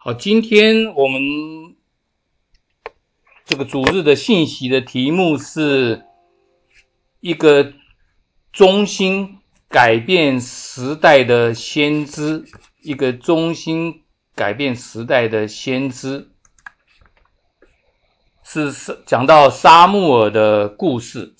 好，今天我们这个主日的信息的题目是一个中心改变时代的先知，一个中心改变时代的先知，是讲到撒母耳的故事，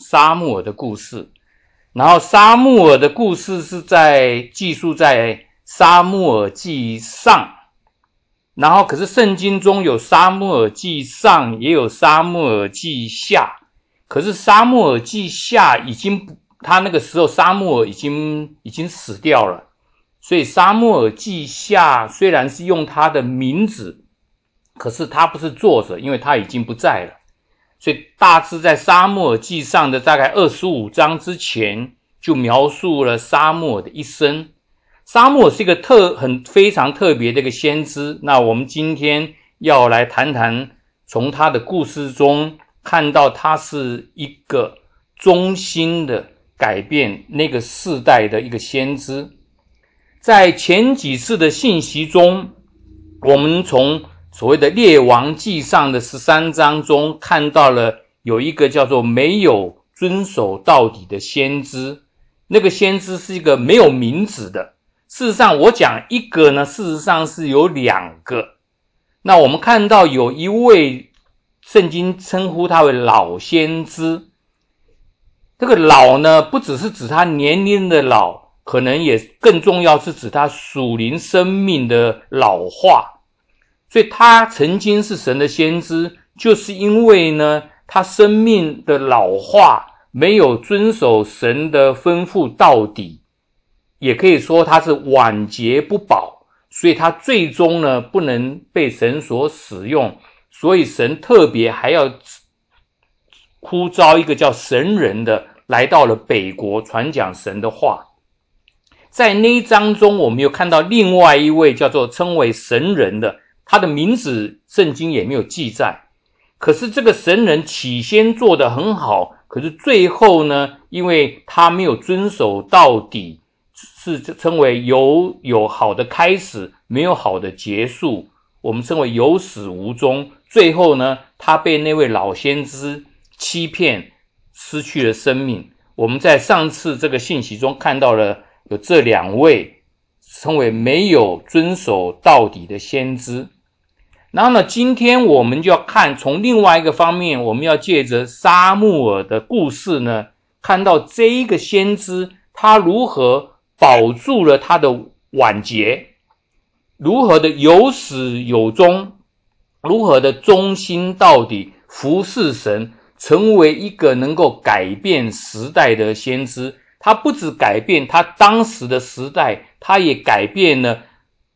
然后撒母耳的故事是记述在撒母耳记上，然后可是圣经中有撒母耳记上也有撒母耳记下，可是撒母耳记下他那个时候撒母耳已经死掉了，所以撒母耳记下虽然是用他的名字，可是他不是作者，因为他已经不在了，所以大致在撒母耳记上的大概25章之前就描述了撒母耳的一生。撒母耳是一个非常特别的一个先知，那我们今天要来谈谈从他的故事中看到他是一个中心的改变那个世代的一个先知。在前几次的信息中，我们从所谓的列王记上的13章中看到了有一个叫做没有遵守到底的先知，那个先知是一个没有名字的。事实上我讲一个呢，事实上是有两个。那我们看到有一位圣经称呼他为老先知，这个老呢不只是指他年龄的老，可能也更重要是指他属灵生命的老化。所以他曾经是神的先知，就是因为呢他生命的老化没有遵守神的吩咐到底，也可以说他是晚节不保，所以他最终呢不能被神所使用，所以神特别还要呼召一个叫神人的来到了北国传讲神的话。在那一章中我们又看到另外一位叫做称为神人的，他的名字圣经也没有记载，可是这个神人起先做得很好，可是最后呢因为他没有遵守到底，是称为有好的开始没有好的结束，我们称为有始无终。最后呢他被那位老先知欺骗，失去了生命。我们在上次这个信息中看到了有这两位称为没有遵守到底的先知。然后呢今天我们就要看从另外一个方面，我们要借着撒母耳的故事呢，看到这一个先知他如何保住了他的晚节，如何的有始有终，如何的忠心到底服侍神，成为一个能够改变时代的先知。他不只改变他当时的时代，他也改变了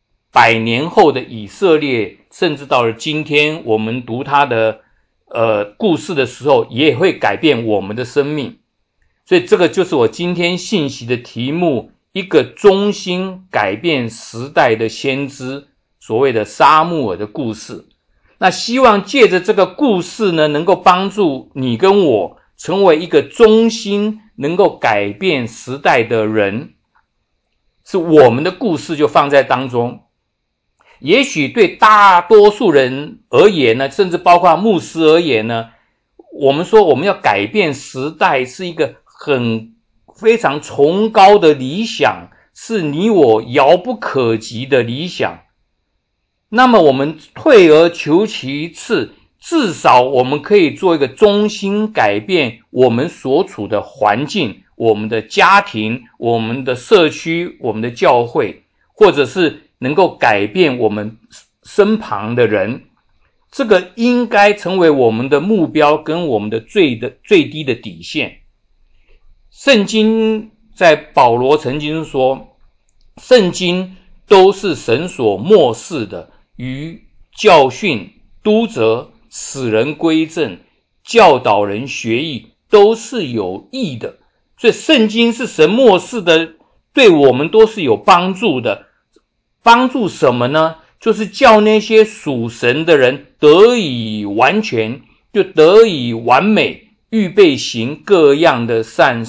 100年后的以色列，甚至到了今天我们读他的故事的时候也会改变我们的生命。所以这个就是我今天信息的题目，一个中心改变时代的先知，所谓的撒母耳的故事。那希望借着这个故事呢，能够帮助你跟我成为一个中心能够改变时代的人，是我们的故事就放在当中。也许对大多数人而言呢，甚至包括牧师而言呢，我们说我们要改变时代是一个非常崇高的理想，是你我遥不可及的理想。那么我们退而求其次，至少我们可以做一个中心改变我们所处的环境，我们的家庭，我们的社区，我们的教会，或者是能够改变我们身旁的人。这个应该成为我们的目标跟我们的最低的底线。圣经在保罗曾经说，圣经都是神所默示的，于教训、督责、使人归正、教导人学艺，都是有益的。所以圣经是神默示的，对我们都是有帮助的。帮助什么呢？就是叫那些属神的人得以完全，就得以完美，预备行各样的善事，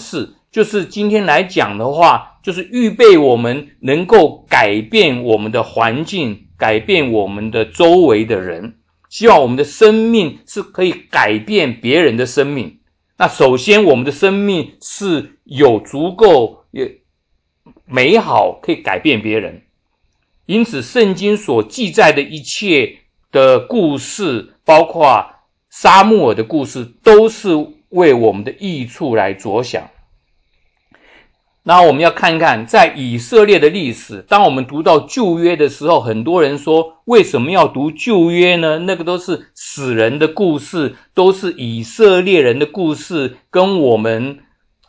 就是今天来讲的话，就是预备我们能够改变我们的环境，改变我们的周围的人，希望我们的生命是可以改变别人的生命。那首先我们的生命是有足够美好可以改变别人，因此圣经所记载的一切的故事，包括撒母耳的故事，都是为我们的益处来着想。那我们要看看在以色列的历史，当我们读到旧约的时候，很多人说为什么要读旧约呢？那个都是死人的故事，都是以色列人的故事，跟我们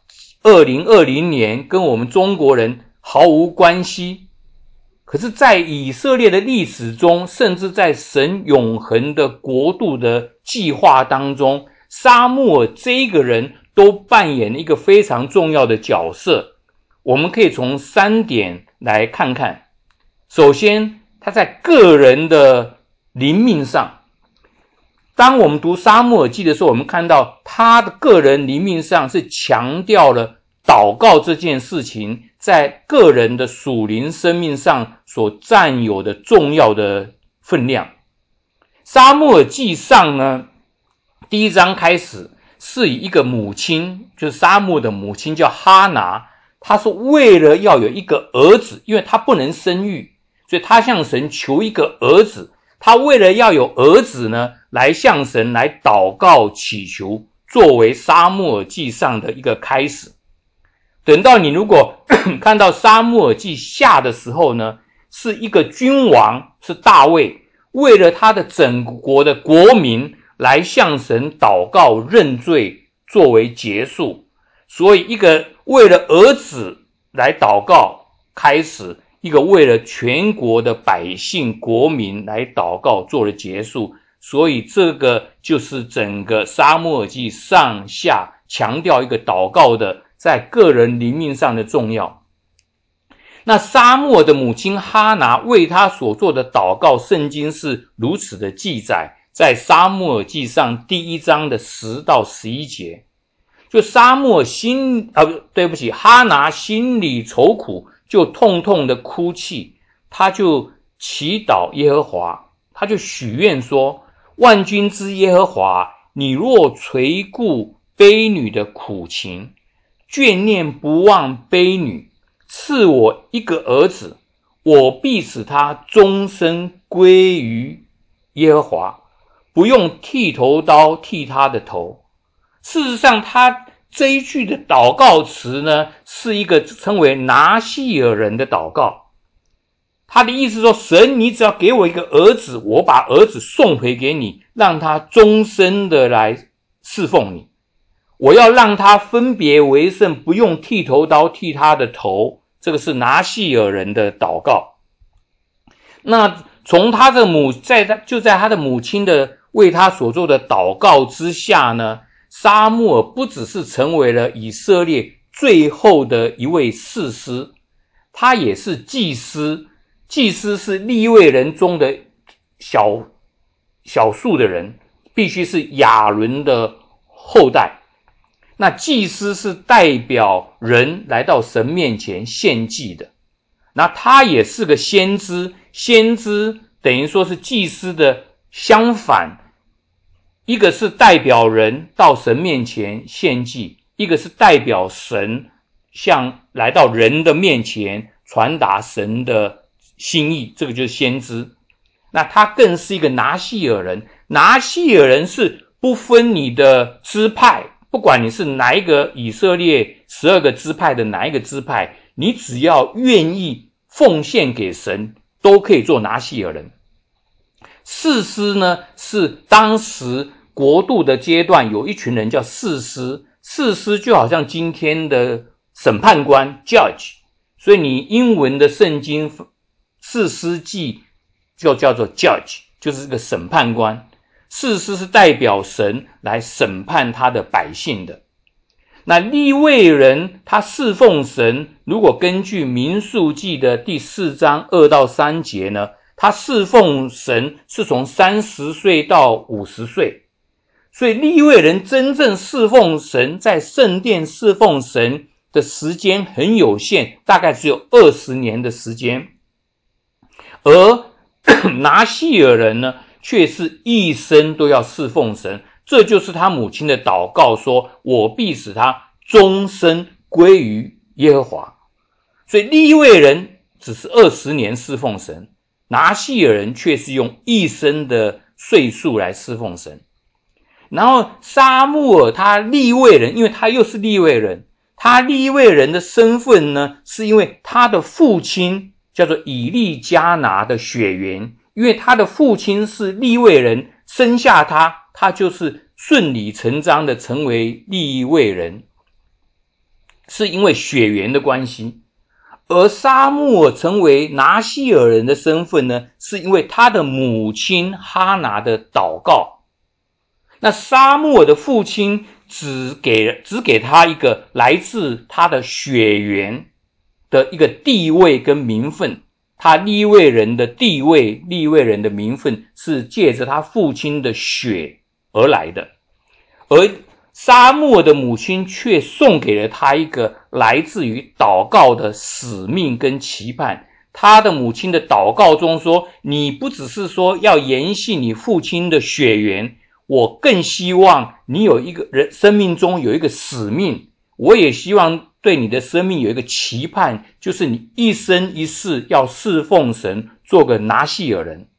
2020年跟我们中国人毫无关系。可是在以色列的历史中，甚至在神永恒的国度的计划当中，撒母耳这个人都扮演一个非常重要的角色。我们可以从3点来看看。首先，他在个人的灵命上，当我们读撒母耳记的时候，我们看到他的个人灵命上是强调了祷告这件事情在个人的属灵生命上所占有的重要的分量。撒母耳记上呢，第1章开始是以一个母亲，就是撒母耳的母亲叫哈拿，他是为了要有一个儿子，因为他不能生育，所以他向神求一个儿子。他为了要有儿子呢，来向神来祷告祈求，作为撒母耳记上的一个开始。等到你如果看到撒母耳记下的时候呢，是一个君王，是大卫，为了他的整国的国民来向神祷告认罪，作为结束。所以一个为了儿子来祷告开始，一个为了全国的百姓国民来祷告做了结束。所以这个就是整个撒母耳记上下强调一个祷告的在个人灵命上的重要。那撒母耳的母亲哈拿为他所做的祷告，圣经是如此的记载，在撒母耳记上第1章的10到11节。就撒母耳哈拿心里愁苦，就痛痛的哭泣，他就祈祷耶和华，他就许愿说，万军之耶和华，你若垂顾婢女的苦情，眷念不忘婢女，赐我一个儿子，我必使他终身归于耶和华，不用剃头刀剃他的头。事实上，他这一句的祷告词呢，是一个称为拿细尔人的祷告。他的意思说，神，你只要给我一个儿子，我把儿子送回给你，让他终身的来侍奉你。我要让他分别为圣，不用剃头刀剃他的头。这个是拿细尔人的祷告。那从他的在他的母亲的为他所做的祷告之下呢，撒母耳不只是成为了以色列最后的一位士师，他也是祭司。祭司是利未人中的小数的人，必须是亚伦的后代。那祭司是代表人来到神面前献祭的。那他也是个先知，先知等于说是祭司的相反，一个是代表人到神面前献祭，一个是代表神来到人的面前传达神的心意，这个就是先知。那他更是一个拿细尔人，拿细尔人是不分你的支派，不管你是哪一个以色列12个支派的哪一个支派，你只要愿意奉献给神，都可以做拿细尔人。士师呢，是当时国度的阶段有一群人叫士师，士师就好像今天的审判官 judge， 所以你英文的圣经士师记就叫做 judge， 就是这个审判官。士师是代表神来审判他的百姓的。那利未人他侍奉神，如果根据民数记的第4章2到3节呢，他侍奉神是从30岁到50岁。所以利未人真正侍奉神，在圣殿侍奉神， 的时间很有限，大概只有20年的时间，而拿细尔人呢，却是一生都要侍奉神。这就是他母亲的祷告，说我必使他终身归于耶和华。所以利未人只是20年侍奉神，拿细尔人却是用一生的岁数来侍奉神。然后撒母耳他利未人，因为他又是利未人，他利未人的身份呢，是因为他的父亲叫做以利加拿的血缘，因为他的父亲是利未人，生下他就是顺理成章的成为利未人，是因为血缘的关系。而撒母耳成为拿细尔人的身份呢，是因为他的母亲哈拿的祷告。那撒母耳的父亲只给他一个来自他的血缘的一个地位跟名分，他利未人的地位，利未人的名分是借着他父亲的血而来的，而撒母耳的母亲却送给了他一个来自于祷告的使命跟期盼。他的母亲的祷告中说，你不只是说要延续你父亲的血缘，我更希望你有一个人生命中有一个使命，我也希望对你的生命有一个期盼，就是你一生一世要侍奉神，做个拿细尔人。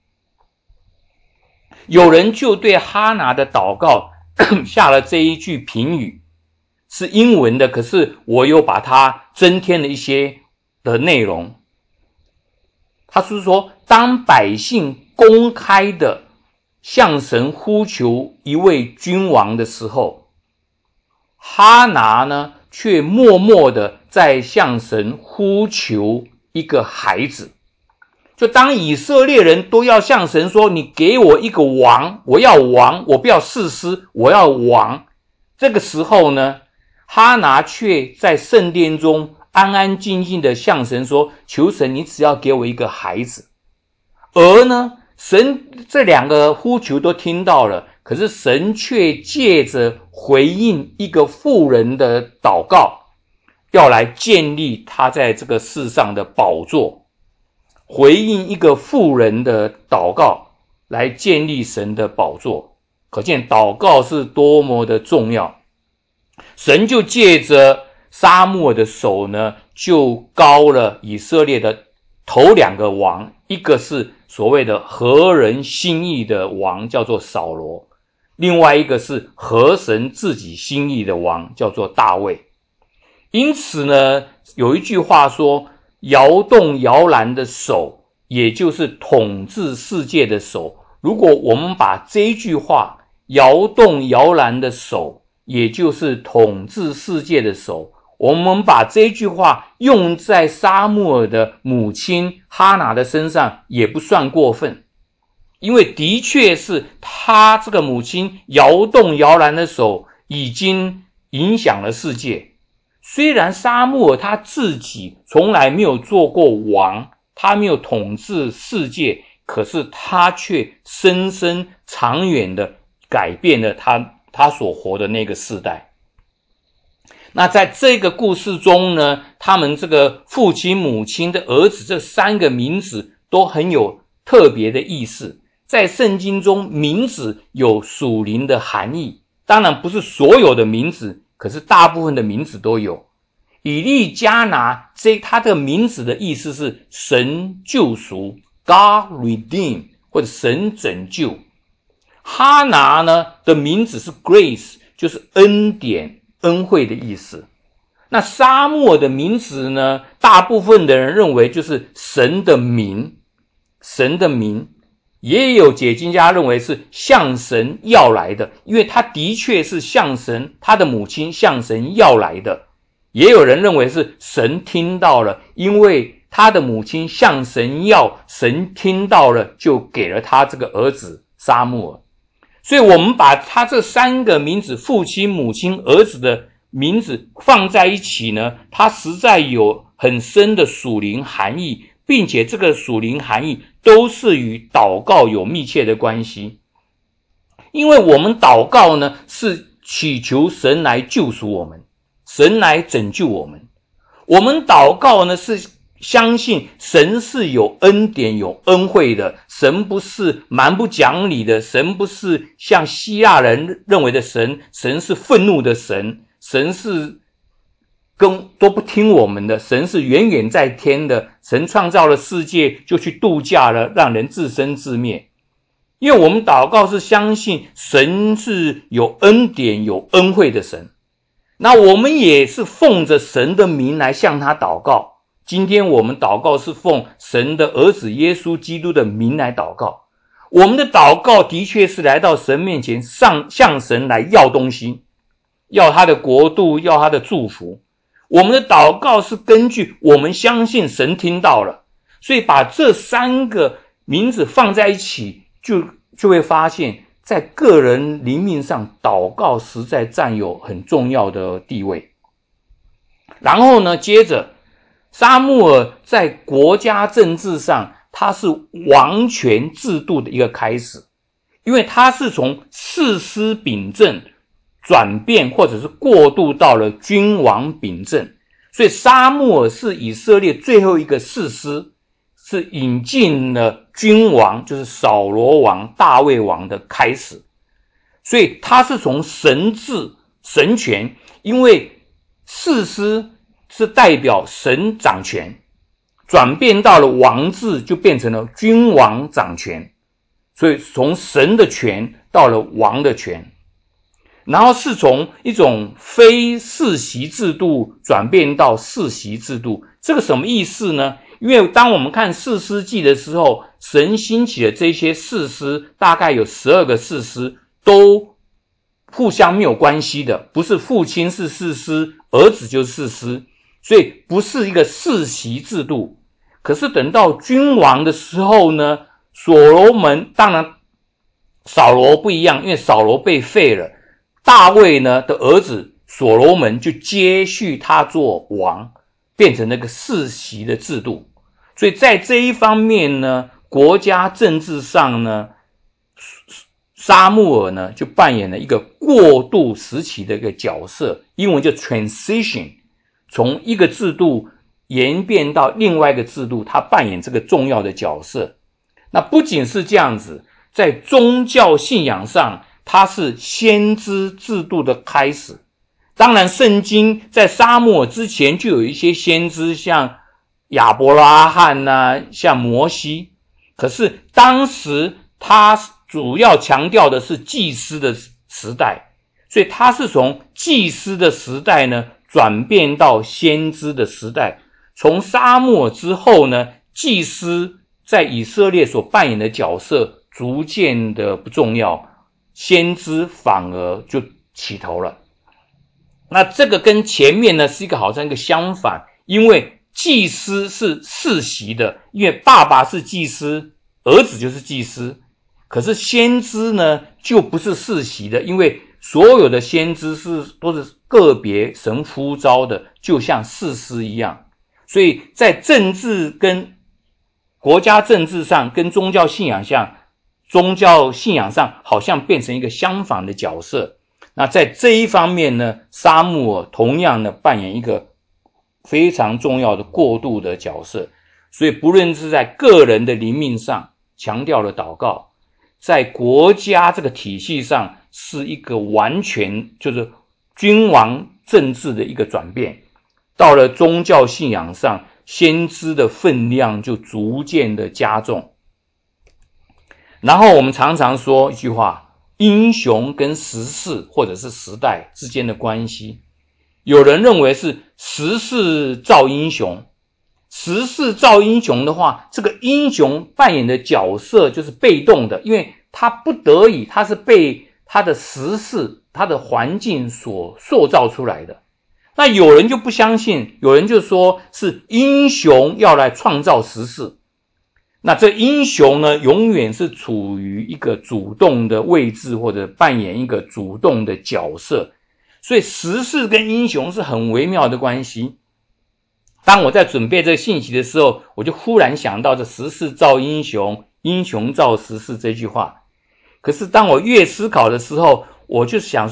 有人就对哈拿的祷告下了这一句评语，是英文的，可是我又把它增添了一些的内容。他是说，当百姓公开的向神呼求一位君王的时候，哈拿呢却默默的在向神呼求一个孩子。就当以色列人都要向神说，你给我一个王，我要王，我不要士师，我要王。这个时候呢，哈拿却在圣殿中安安静静的向神说，求神你只要给我一个孩子。而呢，神这两个呼求都听到了，可是神却借着回应一个妇人的祷告，要来建立他在这个世上的宝座。回应一个妇人的祷告，来建立神的宝座。可见祷告是多么的重要。神就借着撒母耳的手呢，就膏了以色列的头2个王，一个是所谓的合人心意的王，叫做扫罗，另外一个是合神自己心意的王，叫做大卫。因此呢，有一句话说，摇动摇篮的手，也就是统治世界的手。如果我们把这一句话，摇动摇篮的手，也就是统治世界的手，我们把这一句话用在撒母耳的母亲哈拿的身上，也不算过分。因为的确是他这个母亲摇动摇篮的手，已经影响了世界。虽然撒母耳他自己从来没有做过王，他没有统治世界，可是他却深深长远的改变了他所活的那个世代。那在这个故事中呢，他们这个父亲母亲的儿子这3个名字都很有特别的意思。在圣经中，名字有属灵的含义，当然不是所有的名字，可是大部分的名字都有。以利加拿他的名字的意思是神救赎 God redeem 或者神拯救。哈拿呢的名字是 Grace， 就是恩典恩惠的意思。那撒母耳的名字呢，大部分的人认为就是神的名，神的名。也有解经家认为是向神要来的，因为他的确是向神，他的母亲向神要来的。也有人认为是神听到了，因为他的母亲向神要，神听到了就给了他这个儿子撒母耳。所以我们把他这3个名字，父亲母亲儿子的名字放在一起呢，它实在有很深的属灵含义，并且这个属灵含义都是与祷告有密切的关系。因为我们祷告呢，是祈求神来救赎我们， 神来拯救我们。我们祷告呢，是相信神是有恩典有恩惠的，神不是蛮不讲理的，神不是像希腊人认为的神，神是愤怒的神，神是都不听我们的，神是远远在天的，神创造了世界就去度假了，让人自生自灭。因为我们祷告是相信神是有恩典有恩惠的神，那我们也是奉着神的名来向他祷告。今天我们祷告是奉神的儿子耶稣基督的名来祷告，我们的祷告的确是来到神面前，向神来要东西，要他的国度，要他的祝福。我们的祷告是根据我们相信神听到了，所以把这三个名字放在一起，就会发现在个人灵命上祷告实在占有很重要的地位。然后呢，接着撒母耳在国家政治上，他是王权制度的一个开始，因为他是从士师秉政转变或者是过渡到了君王秉政，所以撒母耳是以色列最后一个士师，是引进了君王，就是扫罗王大卫王的开始。所以他是从神治神权，因为士师是代表神掌权，转变到了王制，就变成了君王掌权，所以从神的权到了王的权。然后是从一种非世袭制度转变到世袭制度，这个什么意思呢？因为当我们看士师记的时候，神兴起的这些士师，大概有12个士师，都互相没有关系的，不是父亲是士师，儿子就是士师，所以不是一个世袭制度。可是等到君王的时候呢，所罗门，当然扫罗不一样，因为扫罗被废了，大卫呢的儿子所罗门就接续他做王，变成那个世袭的制度。所以在这一方面呢，国家政治上呢，撒母耳呢就扮演了一个过渡时期的一个角色，英文叫 transition， 从一个制度演变到另外一个制度，他扮演这个重要的角色。那不仅是这样子，在宗教信仰上，它是先知制度的开始。当然圣经在撒母耳之前就有一些先知，像亚伯拉罕啊，像摩西，可是当时他主要强调的是祭司的时代，所以他是从祭司的时代呢转变到先知的时代。从撒母耳之后呢，祭司在以色列所扮演的角色逐渐的不重要，先知反而就起头了。那这个跟前面呢是好像一个相反，因为祭司是世袭的，因为爸爸是祭司，儿子就是祭司。可是先知呢就不是世袭的，因为所有的先知都是个别神呼召的，就像士师一样。所以在政治跟国家政治上跟宗教信仰上好像变成一个相反的角色。那在这一方面呢，撒母耳同样的扮演一个非常重要的过渡的角色。所以不论是在个人的灵命上强调了祷告，在国家这个体系上是一个完全就是君王政治的一个转变。到了宗教信仰上，先知的分量就逐渐的加重。然后我们常常说一句话，英雄跟时势或者是时代之间的关系，有人认为是时势造英雄。时势造英雄的话，这个英雄扮演的角色就是被动的，因为他不得已，他是被他的时势他的环境所塑造出来的。那有人就不相信，有人就说是英雄要来创造时势。那这英雄呢，永远是处于一个主动的位置，或者扮演一个主动的角色。所以时势跟英雄是很微妙的关系。当我在准备这个信息的时候，我就忽然想到这时势造英雄，英雄造时势这句话。可是当我越思考的时候，我就想说，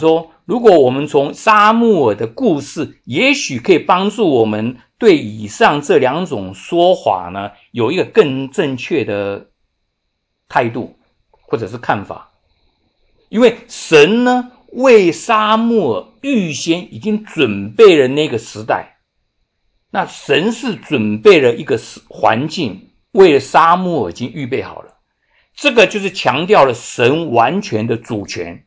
如果我们从撒母耳的故事，也许可以帮助我们对以上这两种说法呢，有一个更正确的态度或者是看法。因为神呢，为撒母耳预先已经准备了那个时代，那神是准备了一个环境，为了撒母耳已经预备好了。这个就是强调了神完全的主权，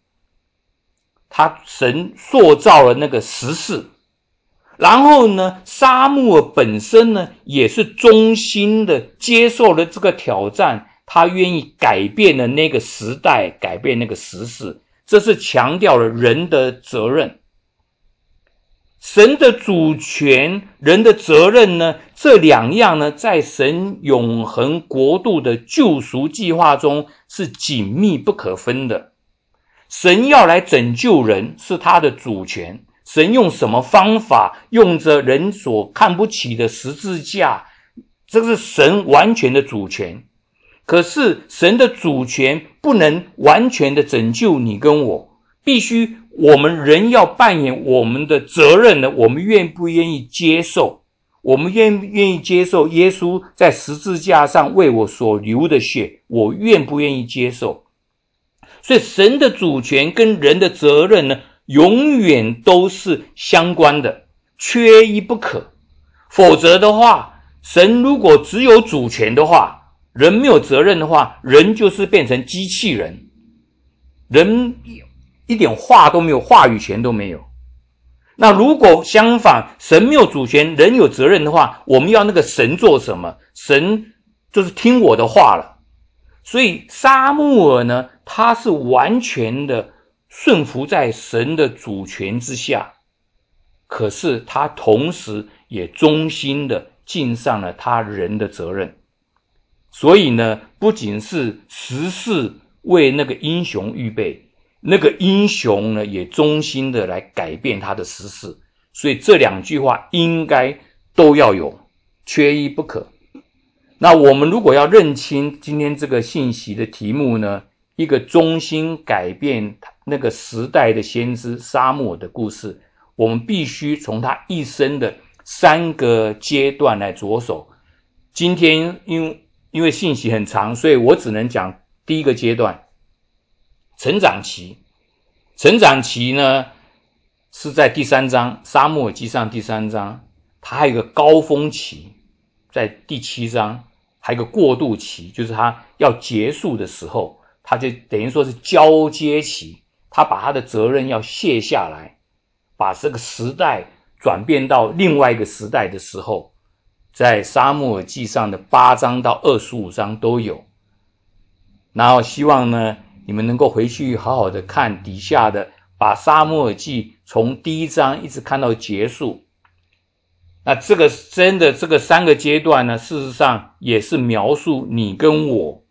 神塑造了那个时势，然后呢，撒母耳本身呢也是忠心的接受了这个挑战，他愿意改变了那个时代，改变那个时势，这是强调了人的责任。神的主权，人的责任呢，这两样呢，在神永恒国度的救赎计划中是紧密不可分的。神要来拯救人是他的主权，神用什么方法，用着人所看不起的十字架，这是神完全的主权。可是神的主权不能完全的拯救你跟我，必须我们人要扮演我们的责任呢，我们愿不愿意接受？我们愿不愿意接受耶稣在十字架上为我所流的血？我愿不愿意接受？所以神的主权跟人的责任呢，永远都是相关的，缺一不可。否则的话，神如果只有主权的话，人没有责任的话，人就是变成机器人，人一点话都没有，话语权都没有。那如果相反，神没有主权，人有责任的话，我们要那个神做什么？神就是听我的话了。所以撒母耳呢，他是完全的顺服在神的主权之下，可是他同时也忠心的尽上了他人的责任。所以呢，不仅是时势为那个英雄预备，那个英雄呢也忠心的来改变他的时势。所以这两句话应该都要有，缺一不可。那我们如果要认清今天这个信息的题目呢，一个忠心改变那个时代的先知撒母耳的故事，我们必须从他一生的3个阶段来着手。今天因为信息很长，所以我只能讲第一个阶段，成长期。成长期呢是在第3章，撒母耳记上第3章，它还有一个高峰期，在第7章，还有一个过渡期，就是他要结束的时候，他就等于说是交接期，他把他的责任要卸下来，把这个时代转变到另外一个时代的时候，在撒母耳记上的8章到25章都有。然后希望呢，你们能够回去好好的看底下的，把撒母耳记从第1章一直看到结束。那这个真的这个3个阶段呢，事实上也是描述你跟我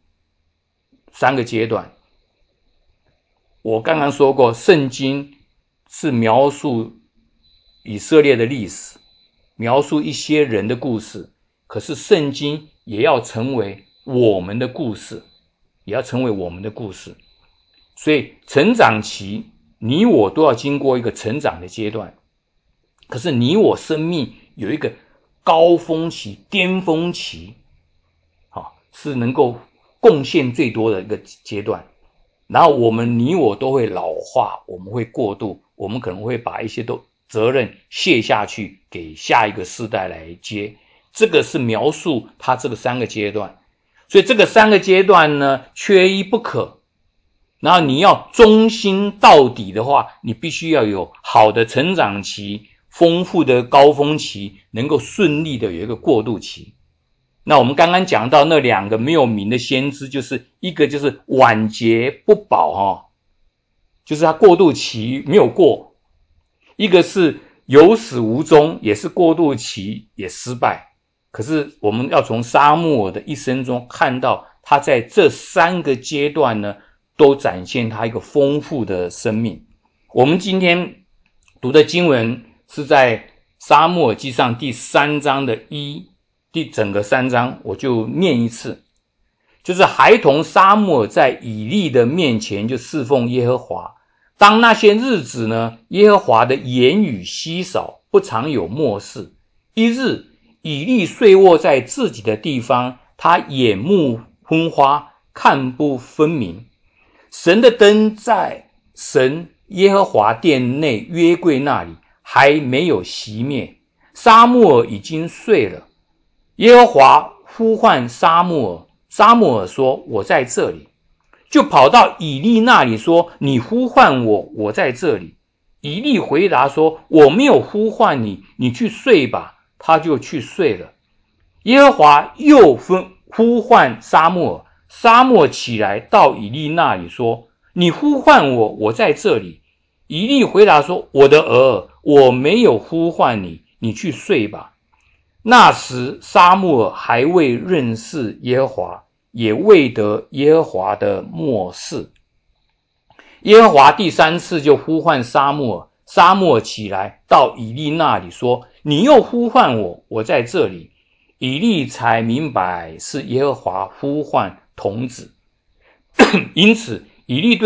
3个阶段。我刚刚说过，圣经是描述以色列的历史，描述一些人的故事，可是圣经也要成为我们的故事，也要成为我们的故事。所以成长期你我都要经过一个成长的阶段，可是你我生命有一个高峰期、巅峰期，是能够贡献最多的一个阶段。然后你我都会老化，我们会过渡，我们可能会把一些责任卸下去，给下一个世代来接。这个是描述他这个3个阶段。所以这个3个阶段呢，缺一不可。然后你要忠心到底的话，你必须要有好的成长期，丰富的高峰期，能够顺利的有一个过渡期。那我们刚刚讲到那2个没有名的先知，就是一个就是晚节不保，就是他过渡期没有过；一个是有始无终，也是过渡期也失败。可是我们要从撒母耳的一生中看到，他在这3个阶段呢，都展现他一个丰富的生命。我们今天读的经文是在撒母耳记上第3章的整个3章，我就念一次。就是孩童撒母耳在以利的面前就侍奉耶和华， 当那些日子呢，耶和华的言语稀少，不常有默示。一日，以利睡卧在自己的地方，他眼目昏花，看不分明。神的灯在神耶和华殿内约柜那里还没有熄灭，撒母耳已经睡了。耶和华呼唤撒母耳，撒母耳说：我在这里。就跑到以利那里说：你呼唤我，我在这里。以利回答说：我没有呼唤你，你去睡吧。他就去睡了。耶和华又呼唤撒母耳，撒母耳起来到以利那里说：你呼唤我，我在这里。以利回答说：我的儿，我没有呼唤你，你去睡吧。那时撒母耳还未认识耶和华，也未得耶和华的默示。耶和华第三次就呼唤撒母耳，撒母耳起来到以利那里说：你又呼唤我，我在这里。以利才明白是耶和华呼唤童子。因此以利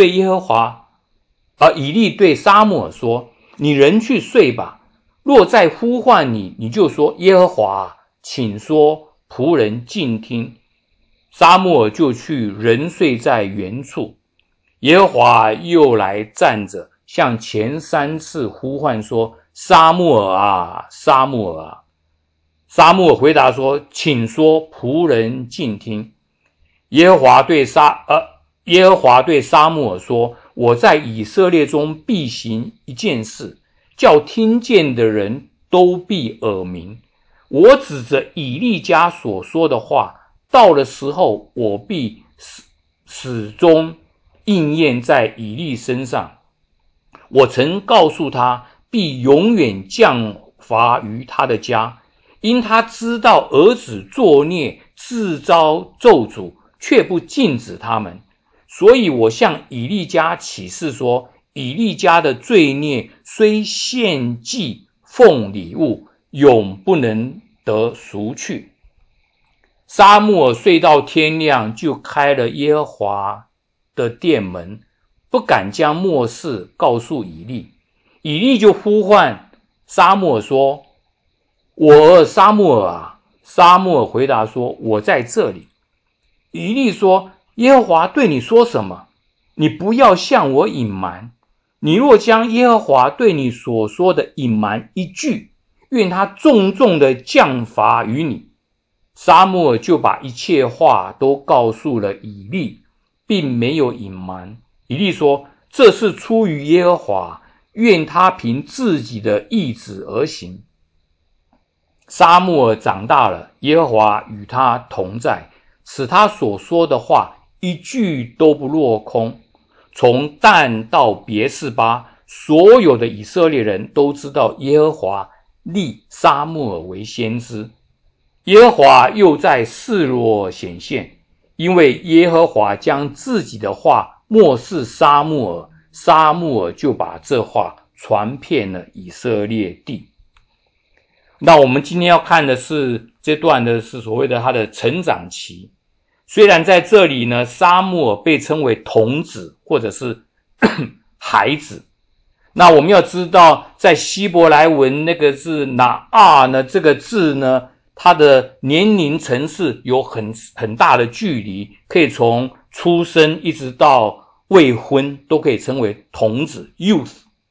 对撒母耳说：你人去睡吧，若再呼唤你，你就说：耶和华，请说，仆人静听。撒母耳就去，人睡在原处。耶和华又来站着，向前3次呼唤说：撒母耳啊，撒母耳啊。撒母耳回答说：请说，仆人静听。耶和华对撒母耳说：我在以色列中必行一件事，叫听见的人都必耳鸣。我指着以利家所说的话，到了时候，我必始终应验在以利身上。我曾告诉他，必永远降罚于他的家，因他知道儿子作孽，自招咒诅，却不禁止他们。所以我向以利家起誓说，以利家的罪孽虽献祭奉礼物，永不能得赎去。撒母耳睡到天亮，就开了耶和华的殿门，不敢将默示告诉以利。以利就呼唤撒母耳说：我儿撒母耳啊。撒母耳回答说：我在这里。以利说：耶和华对你说什么？你不要向我隐瞒。你若将耶和华对你所说的隐瞒一句，愿他重重的降罚于你。撒母耳就把一切话都告诉了以利，并没有隐瞒。以利说：这是出于耶和华，愿他凭自己的意志而行。撒母耳长大了，耶和华与他同在，使他所说的话一句都不落空。从但到别是巴，所有的以色列人都知道耶和华立撒母耳为先知。耶和华又在示罗显现，因为耶和华将自己的话默示撒母耳，撒母耳就把这话传遍了以色列地。那我们今天要看的是这段的是所谓的他的成长期。虽然在这里呢，撒母耳被称为童子或者是孩子。那我们要知道，在希伯来文那个字拿阿呢，这个字呢，它的年龄层次有很大的距离，可以从出生一直到未婚都可以称为童子 youth。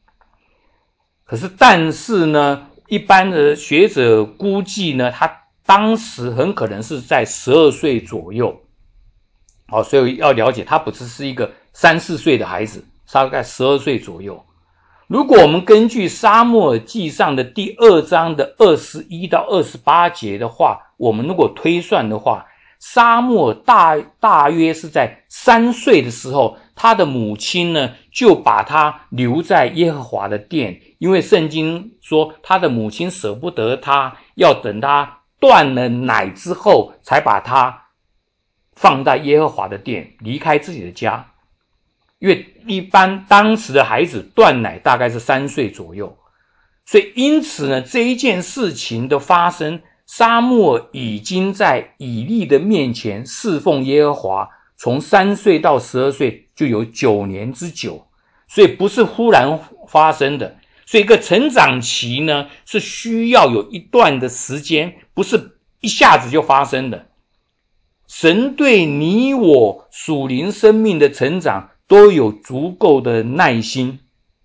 但是呢，一般的学者估计呢，他当时很可能是在12岁左右。所以要了解，他不只是一个3、4岁的孩子，大概12岁左右。如果我们根据撒母耳记上的第2章的21到28节的话，我们如果推算的话，撒母耳大约是在3岁的时候，他的母亲呢就把他留在耶和华的殿，因为圣经说他的母亲舍不得他，要等他断了奶之后才把他放在耶和华的殿，离开自己的家。因为一般当时的孩子断奶大概是3岁左右，所以因此呢，这一件事情的发生，撒母耳已经在以利的面前侍奉耶和华，从3岁到12岁就有9年之久。 所以不是忽然发生的。所以一个成长期呢，是需要有一段的时间，不是一下子就发生的。神对你我属灵生命的成长都有足够的耐心。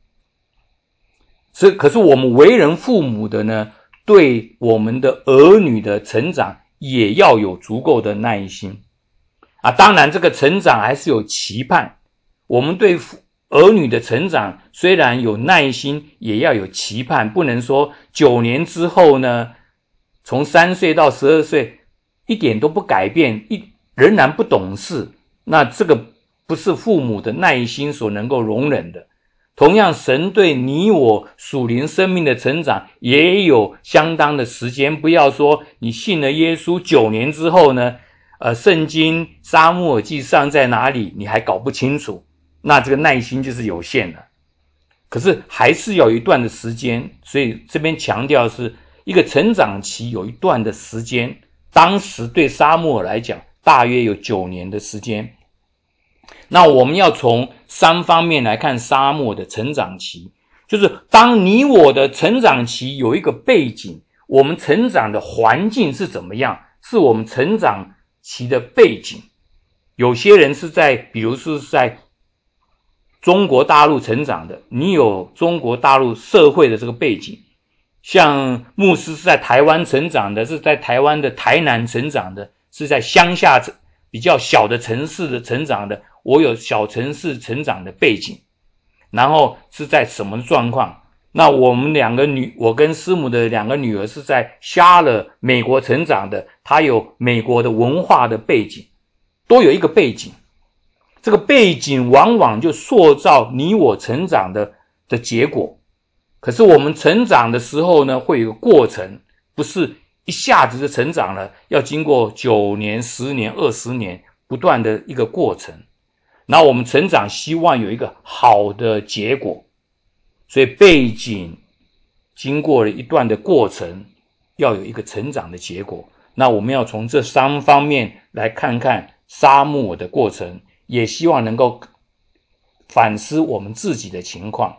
可是我们为人父母的呢，对我们的儿女的成长也要有足够的耐心。当然这个成长还是有期盼。我们对儿女的成长虽然有耐心，也要有期盼，不能说9年之后呢，从3岁到12岁一点都不改变，仍然不懂事，那这个不是父母的耐心所能够容忍的。同样，神对你我属灵生命的成长也有相当的时间，不要说你信了耶稣9年之后呢，圣经撒母耳记上在哪里你还搞不清楚，那这个耐心就是有限的。可是还是要有一段的时间，所以这边强调是一个成长期有一段的时间，当时对撒母耳来讲大约有9年的时间。那我们要从3方面来看撒母耳的成长期，就是当你我的成长期有一个背景，我们成长的环境是怎么样，是我们成长期的背景。有些人是比如是在中国大陆成长的，你有中国大陆社会的这个背景，像牧师是在台湾成长的，是在台湾的台南成长的，是在乡下比较小的城市的成长的，我有小城市成长的背景，然后是在什么状况。那我跟师母的2个女儿是在夏勒美国成长的，她有美国的文化的背景，都有一个背景。这个背景往往就塑造你我成长的结果。可是我们成长的时候呢，会有一个过程，不是一下子就成长了，要经过9年、10年、20年不断的一个过程。然后我们成长希望有一个好的结果，所以背景经过了一段的过程，要有一个成长的结果。那我们要从这3方面来看看撒母耳的过程，也希望能够反思我们自己的情况。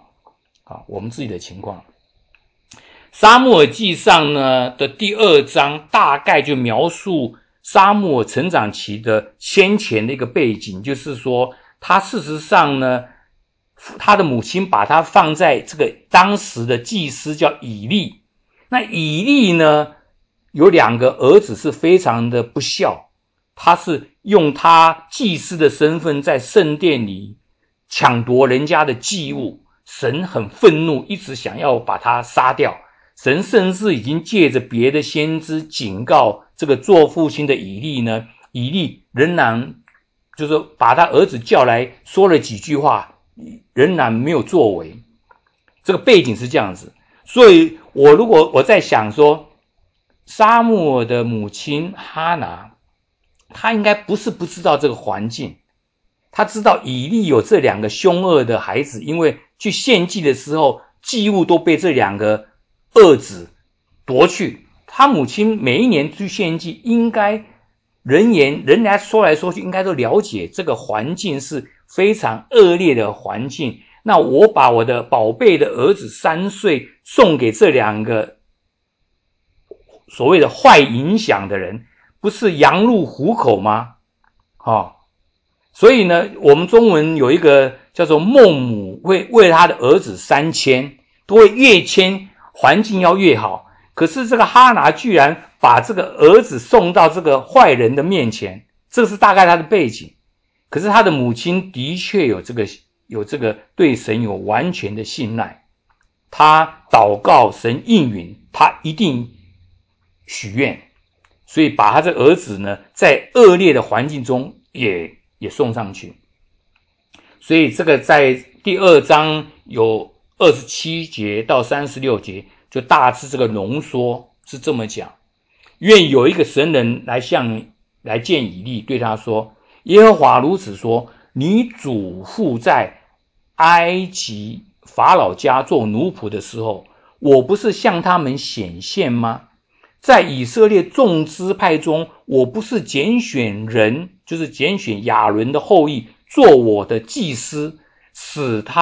撒母耳记上呢的第2章大概就描述撒母耳成长期的先前的一个背景，就是说他事实上呢，他的母亲把他放在这个当时的祭司叫以利。那以利呢有2个儿子是非常的不孝，他是用他祭司的身份在圣殿里抢夺人家的祭物，神很愤怒，一直想要把他杀掉。神甚至已经借着别的先知警告这个做父亲的以利呢，以利仍然就是把他儿子叫来说了几句话，仍然没有作为。这个背景是这样子。所以如果我在想说，撒母耳的母亲哈拿，她应该不是不知道这个环境，她知道以利有这2个凶恶的孩子，因为去献祭的时候祭物都被这2个恶子夺去。他母亲每一年去献祭，应该人家说来说去应该都了解这个环境是非常恶劣的环境。那我把我的宝贝的儿子3岁送给这2个所谓的坏影响的人，不是羊入虎口吗？所以呢，我们中文有一个叫做孟母，会为他的儿子3迁，都会越迁环境要越好。可是这个哈拿居然把这个儿子送到这个坏人的面前，这是大概他的背景。可是他的母亲的确有这个对神有完全的信赖，他祷告神应允，他一定许愿，所以把他这个儿子呢，在恶劣的环境中也送上去。所以这个在第2章有27节到36节，就大致这个浓缩是这么讲。愿有一个神人来见以利，对他说，耶和华如此说，你祖父在埃及法老家做奴仆的时候，我不是向他们显现吗？在以色列众支派中，我不是拣选人，就是拣选亚伦的后裔做我的祭司，使他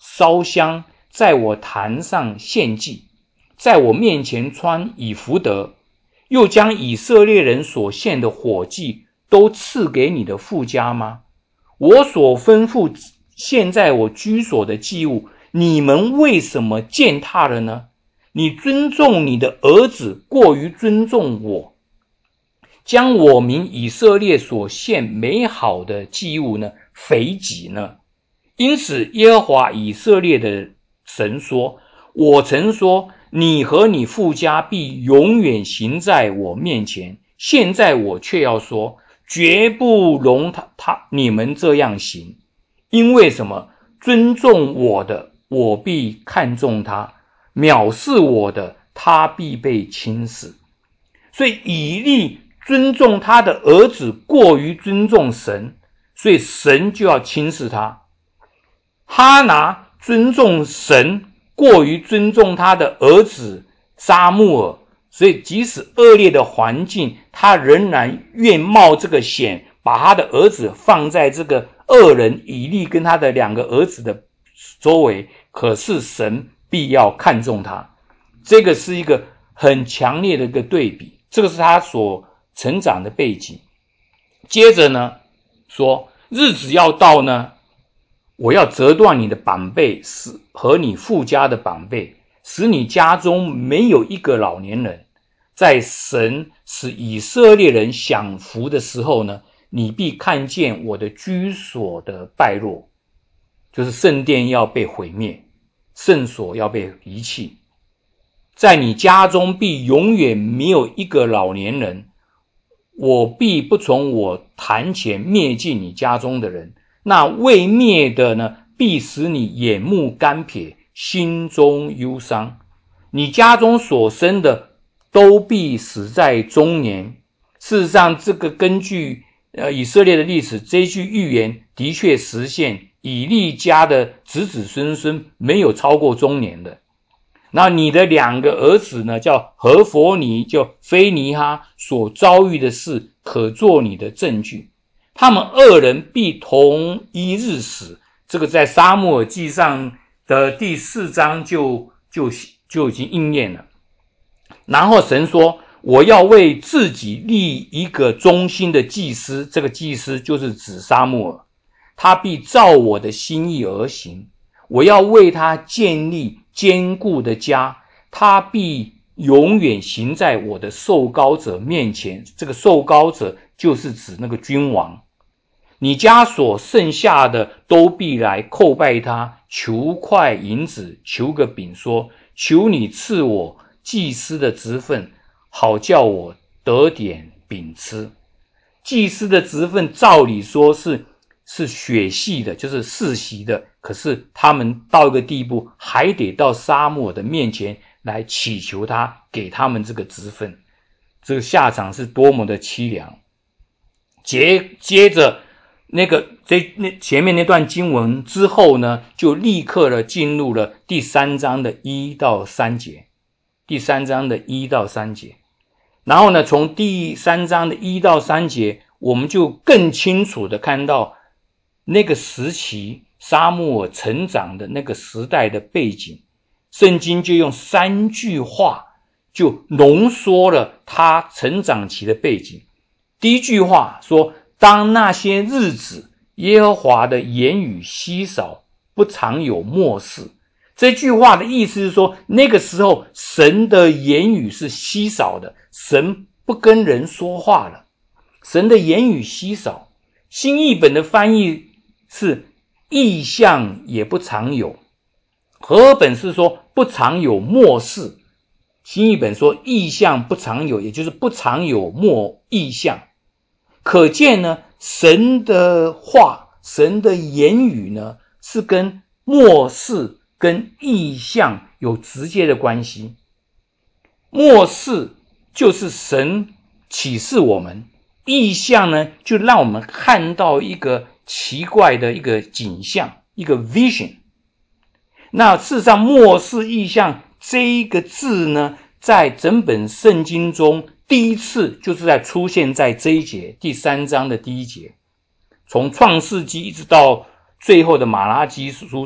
烧香，在我坛上献祭，在我面前穿以弗得，又将以色列人所献的火祭都赐给你的父家吗？我所吩咐现在我居所的祭物，你们为什么践踏了呢？你尊重你的儿子过于尊重我，将我民以色列所献美好的祭物呢肥己呢？因此耶和华以色列的神说，我曾说你和你父家必永远行在我面前，现在我却要说，绝不容你们这样行。因为什么？尊重我的，我必看重他，藐视我的，他必被轻视。所以以利尊重他的儿子过于尊重神，所以神就要轻视他。哈拿尊重神过于尊重他的儿子撒母耳，所以即使恶劣的环境，他仍然愿冒这个险，把他的儿子放在这个恶人以利跟他的两个儿子的周围，可是神必要看重他。这个是一个很强烈的一个对比，这个是他所成长的背景。接着呢，说日子要到呢，我要折断你的膀臂和你父家的膀臂，使你家中没有一个老年人。在神使以色列人享福的时候呢，你必看见我的居所的败落，就是圣殿要被毁灭，圣所要被遗弃。在你家中必永远没有一个老年人，我必不从我坛前灭尽你家中的人。那未灭的呢，必使你眼目干撇，心中忧伤。你家中所生的都必死在中年。事实上，这个根据以色列的历史，这句预言的确实现。以利家的子子孙孙没有超过中年的。那你的两个儿子呢，叫何弗尼，就菲尼哈所遭遇的事，可作你的证据。他们二人必同一日死，这个在撒母耳记上的第4章就已经应验了。然后神说，我要为自己立一个忠心的祭司，这个祭司就是指撒母耳，他必照我的心意而行。我要为他建立坚固的家，他必永远行在我的受膏者面前。这个受膏者就是指那个君王。你家所剩下的都必来叩拜他，求块银子，求个饼，说，求你赐我祭司的职分，好叫我得点饼吃。祭司的职分照理说是血系的，就是世袭的，可是他们到一个地步，还得到撒母耳的面前来祈求他给他们这个职分，这个下场是多么的凄凉。接着前面那段经文之后呢，就立刻的进入了第3章的1到3节。第3章的1到3节，然后呢，从第3章的1到3节，我们就更清楚的看到那个时期撒母耳成长的那个时代的背景。圣经就用3句话就浓缩了他成长期的背景。第一句话说，当那些日子，耶和华的言语稀少，不常有默示。这句话的意思是说，那个时候神的言语是稀少的，神不跟人说话了，神的言语稀少。新译本的翻译是异象也不常有，和合本是说不常有默示，新译本说异象不常有，也就是不常有异象。可见呢，神的话，神的言语呢，是跟默示跟异象有直接的关系。默示就是神启示我们，异象呢就让我们看到一个奇怪的一个景象，一个 vision。 那事实上默示异象这一个字呢，在整本圣经中第一次就是在出现在这一节第3章的第1节。从创世纪一直到最后的马拉基书中，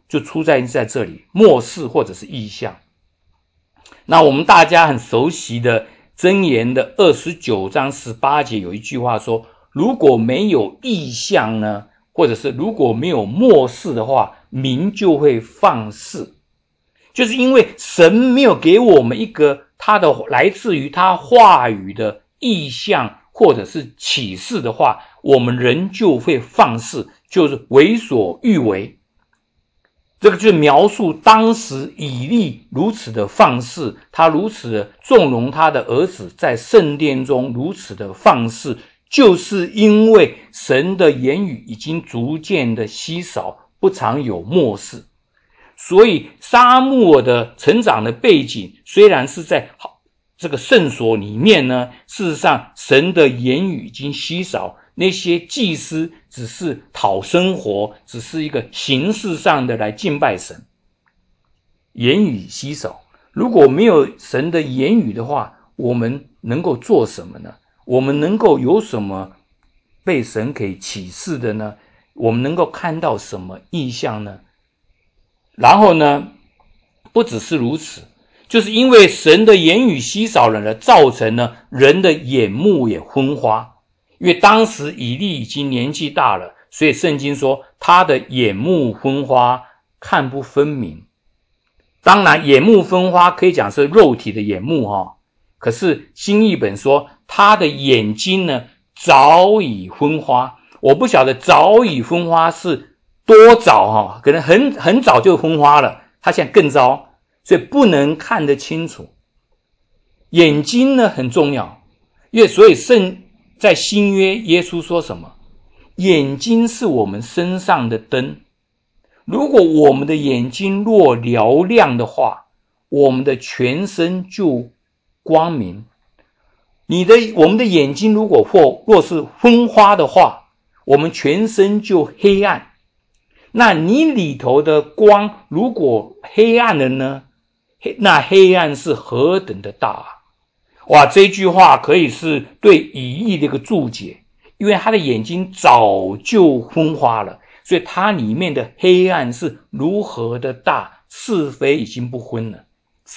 就出在这里，末世或者是异象。那我们大家很熟悉的箴言的29章18节有一句话说，如果没有异象呢，或者是如果没有末世的话，民就会放肆。就是因为神没有给我们一个他的来自于他话语的意象或者是启示的话，我们人就会放肆，就是为所欲为。这个就描述当时以利如此的放肆，他如此的纵容他的儿子在圣殿中如此的放肆，就是因为神的言语已经逐渐的稀少，不常有末世。所以撒母耳的成长的背景虽然是在这个圣所里面呢，事实上神的言语已经稀少，那些祭司只是讨生活，只是一个形式上的来敬拜神，言语稀少。如果没有神的言语的话，我们能够做什么呢？我们能够有什么被神给启示的呢？我们能够看到什么异象呢？然后呢，不只是如此，就是因为神的言语稀少了呢，造成了人的眼目也昏花。因为当时以利已经年纪大了，所以圣经说他的眼目昏花，看不分明。当然眼目昏花可以讲是肉体的眼目可是新译本说他的眼睛呢早已昏花。我不晓得早已昏花是多早可能很早就昏花了，他现在更糟，所以不能看得清楚。眼睛呢很重要，因为所以在新约耶稣说什么？眼睛是我们身上的灯，如果我们的眼睛若嘹亮的话，我们的全身就光明。我们的眼睛若是昏花的话，我们全身就黑暗。那你里头的光如果黑暗了呢？那黑暗是何等的大哇，这句话可以是对以利的一个注解，因为他的眼睛早就昏花了，所以他里面的黑暗是如何的大，是非已经不分了。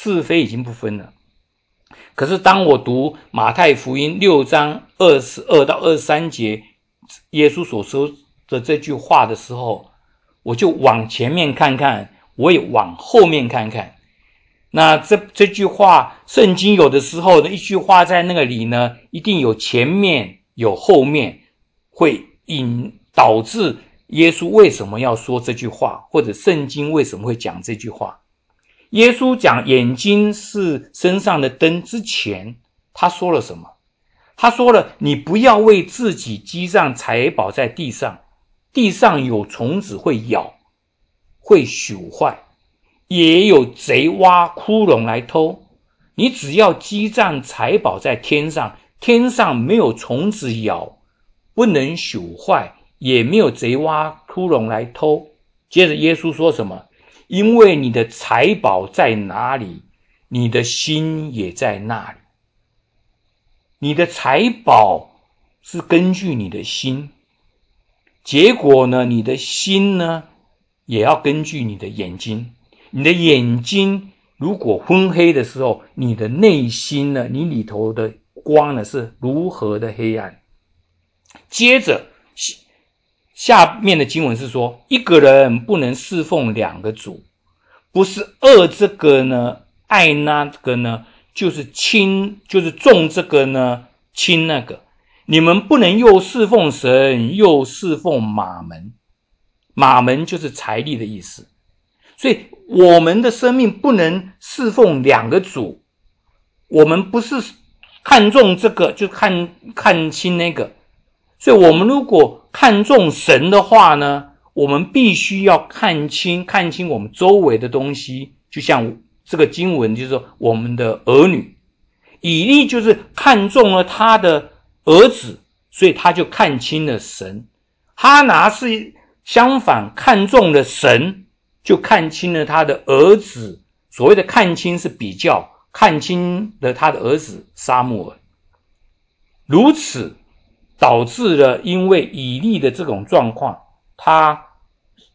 可是当我读马太福音6章22到23节耶稣所说的这句话的时候，我就往前面看看，我也往后面看看。那这句话圣经有的时候的一句话在那个里呢，一定有前面有后面，会导致耶稣为什么要说这句话，或者圣经为什么会讲这句话。耶稣讲眼睛是身上的灯之前，他说了什么？他说了，你不要为自己积上财宝在地上，地上有虫子会咬，会朽坏，也有贼挖窟窿来偷。你只要积上财宝在天上，天上没有虫子咬，不能朽坏，也没有贼挖窟窿来偷。接着耶稣说什么？因为你的财宝在哪里，你的心也在那里。你的财宝是根据你的心，结果呢，你的心呢，也要根据你的眼睛。你的眼睛如果昏黑的时候，你的内心呢，你里头的光呢，是如何的黑暗。接着下面的经文是说，一个人不能侍奉两个主，不是恶这个呢，爱那个呢，就是重这个呢，轻那个。你们不能又侍奉神，又侍奉马门。马门就是财力的意思。所以我们的生命不能侍奉两个主，我们不是看重这个就看轻那个。所以我们如果看重神的话呢，我们必须要看清我们周围的东西。就像这个经文就是说我们的儿女，以利就是看中了他的儿子，所以他就看清了神。哈拿是相反，看中了神，就看清了他的儿子。所谓的看清是比较，看清了他的儿子撒母耳。如此导致了因为以利的这种状况，他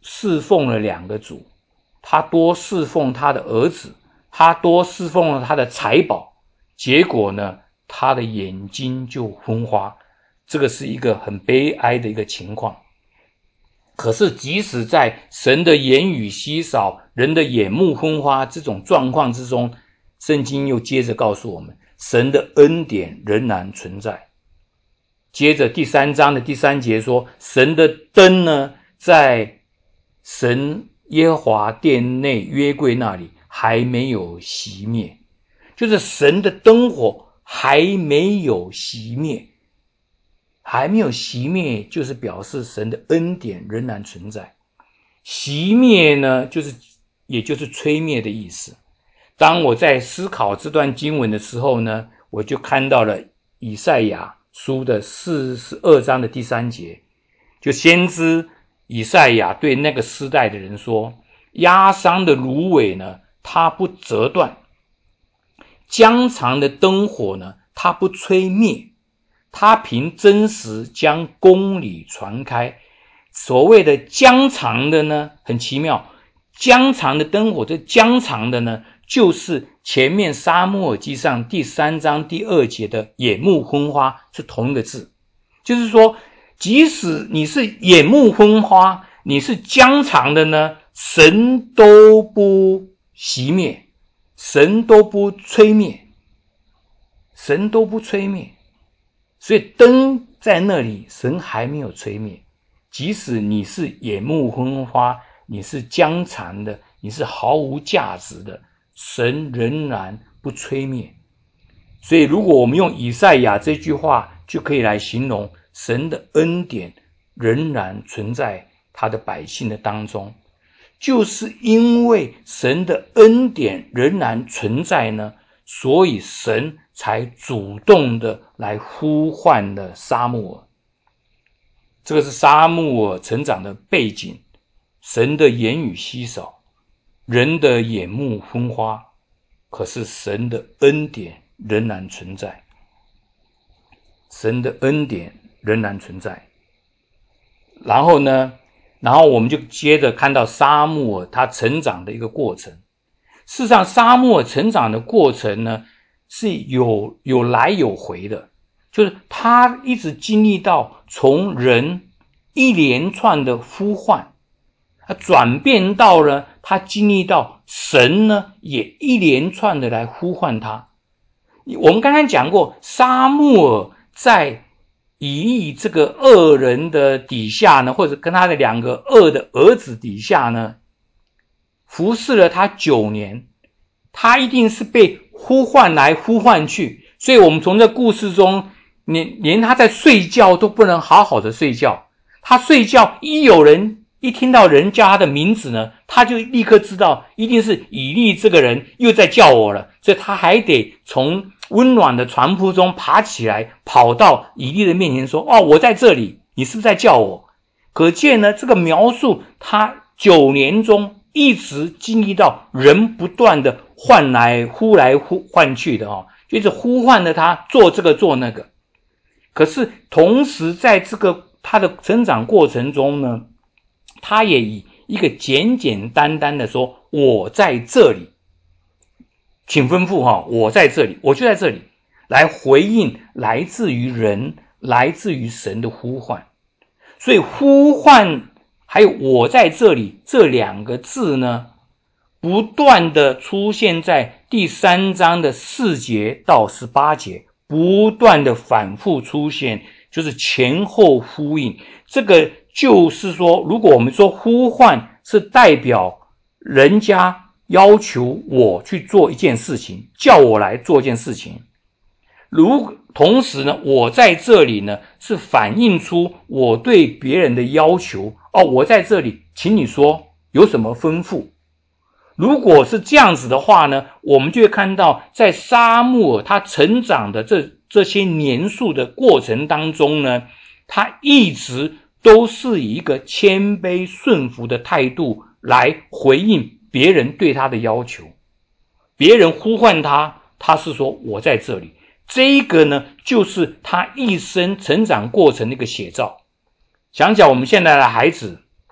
侍奉了2个主，他多侍奉他的儿子，他多侍奉了他的财宝，结果呢，他的眼睛就昏花。这个是一个很悲哀的一个情况。可是即使在神的言语稀少，人的眼目昏花这种状况之中，圣经又接着告诉我们，神的恩典仍然存在。接着第3章的第3节说，神的灯呢，在神耶和华殿内约柜那里还没有熄灭，就是神的灯火还没有熄灭。还没有熄灭，就是表示神的恩典仍然存在。熄灭呢，也就是吹灭的意思。当我在思考这段经文的时候呢，我就看到了以赛亚书的42章的第3节，就先知以赛亚对那个时代的人说，压伤的芦苇呢，它不折断，将长的灯火呢，它不吹灭，他凭真实将公理传开。所谓的将长的呢，很奇妙，将长的灯火，这将长的呢，就是前面撒母耳记上第3章第2节的眼目昏花是同一个字。就是说，即使你是眼目昏花，你是将长的呢，神都不熄灭，神都不吹灭，神都不吹灭。所以灯在那里，神还没有吹灭。即使你是眼目昏花，你是将残的，你是毫无价值的，神仍然不吹灭。所以如果我们用以赛亚这句话，就可以来形容神的恩典仍然存在他的百姓的当中。就是因为神的恩典仍然存在呢，所以神才主动的来呼唤了撒母耳。这个是撒母耳成长的背景，神的言语稀少，人的眼目昏花，可是神的恩典仍然存在，神的恩典仍然存在。然后我们就接着看到撒母耳他成长的一个过程。事实上，撒母耳成长的过程呢，是有来有回的，就是他一直经历到从人一连串的呼唤，他转变到了他经历到神呢也一连串的来呼唤他。我们刚刚讲过，撒母耳在以利这个恶人的底下呢，或者跟他的2个恶的儿子底下呢，服侍了他9年，他一定是被呼唤来呼唤去。所以我们从这故事中，连他在睡觉都不能好好的睡觉。他睡觉一听到人叫他的名字呢，他就立刻知道一定是以利这个人又在叫我了，所以他还得从温暖的床铺中爬起来，跑到以利的面前说，我在这里，你是不是在叫我？可见呢，这个描述他9年中一直经历到人不断的呼来唤去的就是呼唤了他做这个做那个。可是同时在这个他的成长过程中呢，他也以一个简简单单的说，我在这里，请吩咐我在这里，我就在这里，来回应来自于人，来自于神的呼唤。所以呼唤还有我在这里这2个字呢，不断的出现在第3章的4节到18节，不断的反复出现，就是前后呼应。这个就是说，如果我们说呼唤是代表人家要求我去做一件事情，叫我来做一件事情，同时呢，我在这里呢是反映出我对别人的要求。我在这里，请你说有什么吩咐。如果是这样子的话呢，我们就会看到在撒母耳他成长的这些年数的过程当中呢，他一直都是以一个谦卑顺服的态度来回应别人对他的要求。别人呼唤他，他是说我在这里。这个呢，就是他一生成长过程的一个写照。想想我们现在的孩子，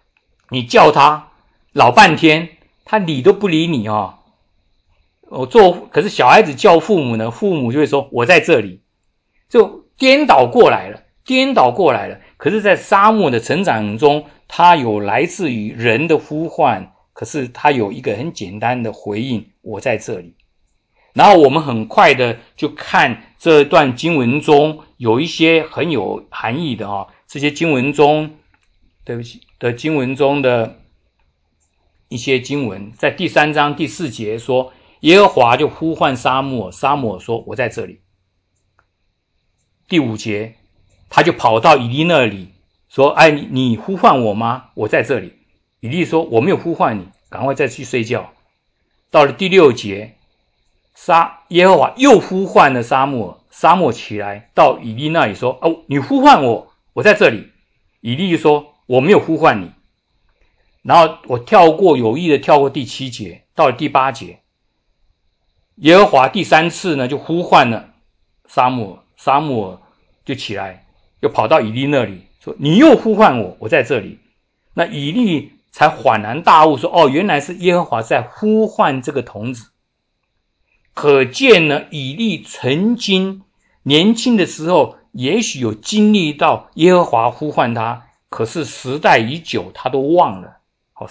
你叫他老半天，他理都不理你哦。可是小孩子叫父母呢，父母就会说我在这里，就颠倒过来了。可是在沙漠的成长中，他有来自于人的呼唤，可是他有一个很简单的回应，我在这里。然后我们很快的就看这段经文中有一些很有含义的这些经文中的经文中的一些经文，在第3章第4节说，耶和华就呼唤沙漠，沙漠说我在这里。第5节他就跑到以利那里说，你呼唤我吗？我在这里。以利说我没有呼唤你，赶快再去睡觉。到了第6节，耶和华又呼唤了沙漠，沙漠起来到以利那里说，你呼唤我，我在这里。以利说我没有呼唤你。然后我有意的跳过第7节，到了第8节，耶和华第3次呢就呼唤了沙漠，沙漠就起来，又跑到以利那里说，你又呼唤我，我在这里。那以利才恍然大悟说，原来是耶和华在呼唤这个童子。可见呢，以利曾经年轻的时候也许有经历到耶和华呼唤他，可是时代已久他都忘了，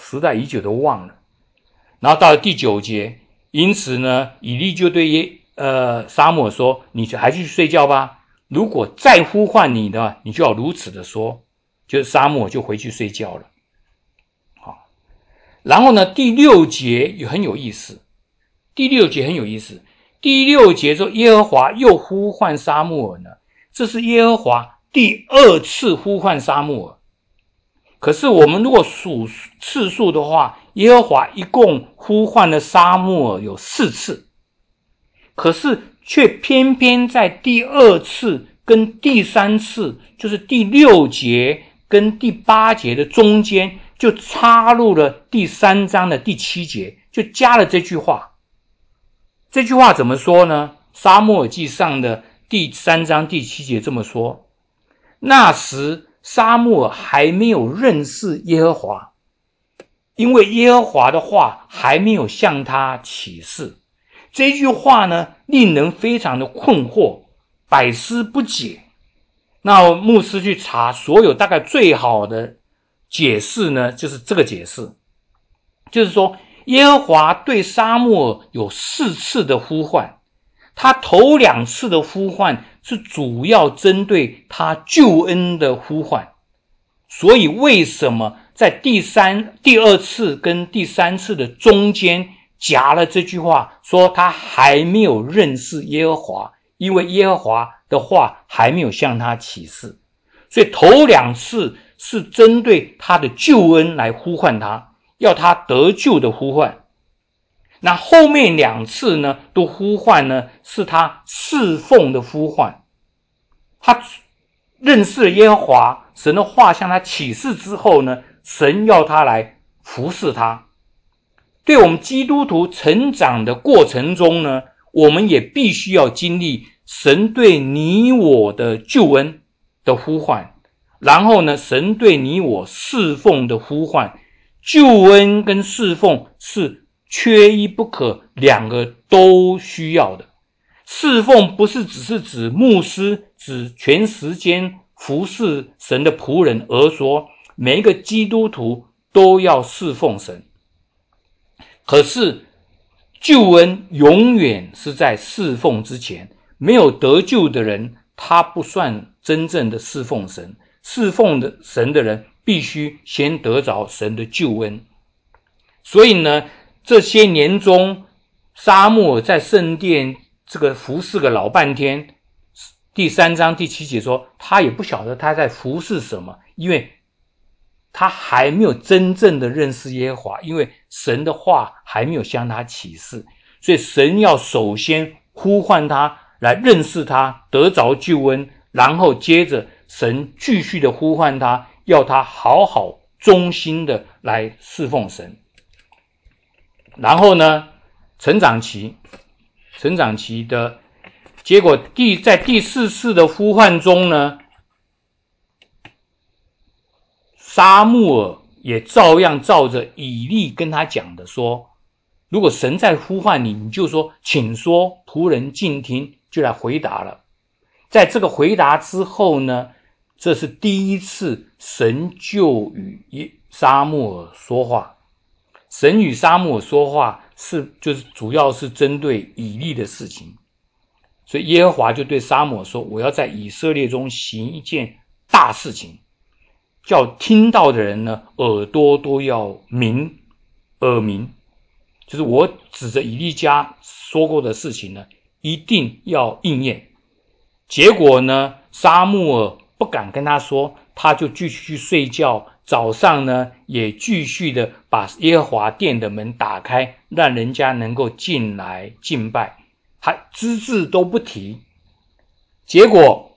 然后到了第9节，因此呢，以利就对沙漠说，你还去睡觉吧，如果再呼唤你的，你就要如此的说。就是沙漠就回去睡觉了。好，然后呢，第6节也很有意思。第6节说，耶和华又呼唤沙漠呢，这是耶和华第2次呼唤沙漠。可是我们如果数次数的话，耶和华一共呼唤了沙漠有4次，可是却偏偏在第2次跟第3次，就是第6节跟第8节的中间，就插入了第3章的第7节，就加了这句话。这句话怎么说呢？撒母耳记上的第3章第7节这么说，那时撒母耳还没有认识耶和华，因为耶和华的话还没有向他启示。这句话呢，令人非常的困惑，百思不解。那牧师去查所有大概最好的解释呢，就是这个解释，就是说耶和华对撒母耳有4次的呼唤，他头2次的呼唤是主要针对他救恩的呼唤，所以为什么在第2次跟第3次的中间夹了这句话，说他还没有认识耶和华，因为耶和华的话还没有向他启示，所以头2次是针对他的救恩来呼唤他，要他得救的呼唤。那后面2次呢，都呼唤呢是他侍奉的呼唤。他认识了耶和华，神的话向他启示之后呢，神要他来服侍他。对我们基督徒成长的过程中呢，我们也必须要经历神对你我的救恩的呼唤，然后呢，神对你我侍奉的呼唤。救恩跟侍奉是缺一不可，两个都需要的。侍奉不是只是指牧师，指全时间服侍神的仆人，而说每一个基督徒都要侍奉神。可是救恩永远是在侍奉之前，没有得救的人，他不算真正的侍奉神。侍奉的神的人必须先得着神的救恩。所以呢，这些年中撒母耳在圣殿这个服侍个老半天，第3章第7节说他也不晓得他在服侍什么，因为他还没有真正的认识耶和华，因为神的话还没有向他启示，所以神要首先呼唤他来认识他，得着救恩，然后接着神继续的呼唤他，要他好好忠心的来侍奉神。然后呢，成长期的结果，在第4次的呼唤中呢，撒母耳也照样照着以利跟他讲的说，如果神在呼唤你，你就说请说，仆人静听，就来回答了。在这个回答之后呢，这是第一次神就与撒母耳说话。神与撒母耳说话就是主要是针对以利的事情，所以耶和华就对撒母耳说，我要在以色列中行一件大事情，叫听到的人呢耳朵都要耳鸣，就是我指着以利家说过的事情呢一定要应验。结果呢，撒母耳不敢跟他说，他就继续去睡觉，早上呢也继续的把耶和华殿的门打开，让人家能够进来敬拜，他只字都不提。结果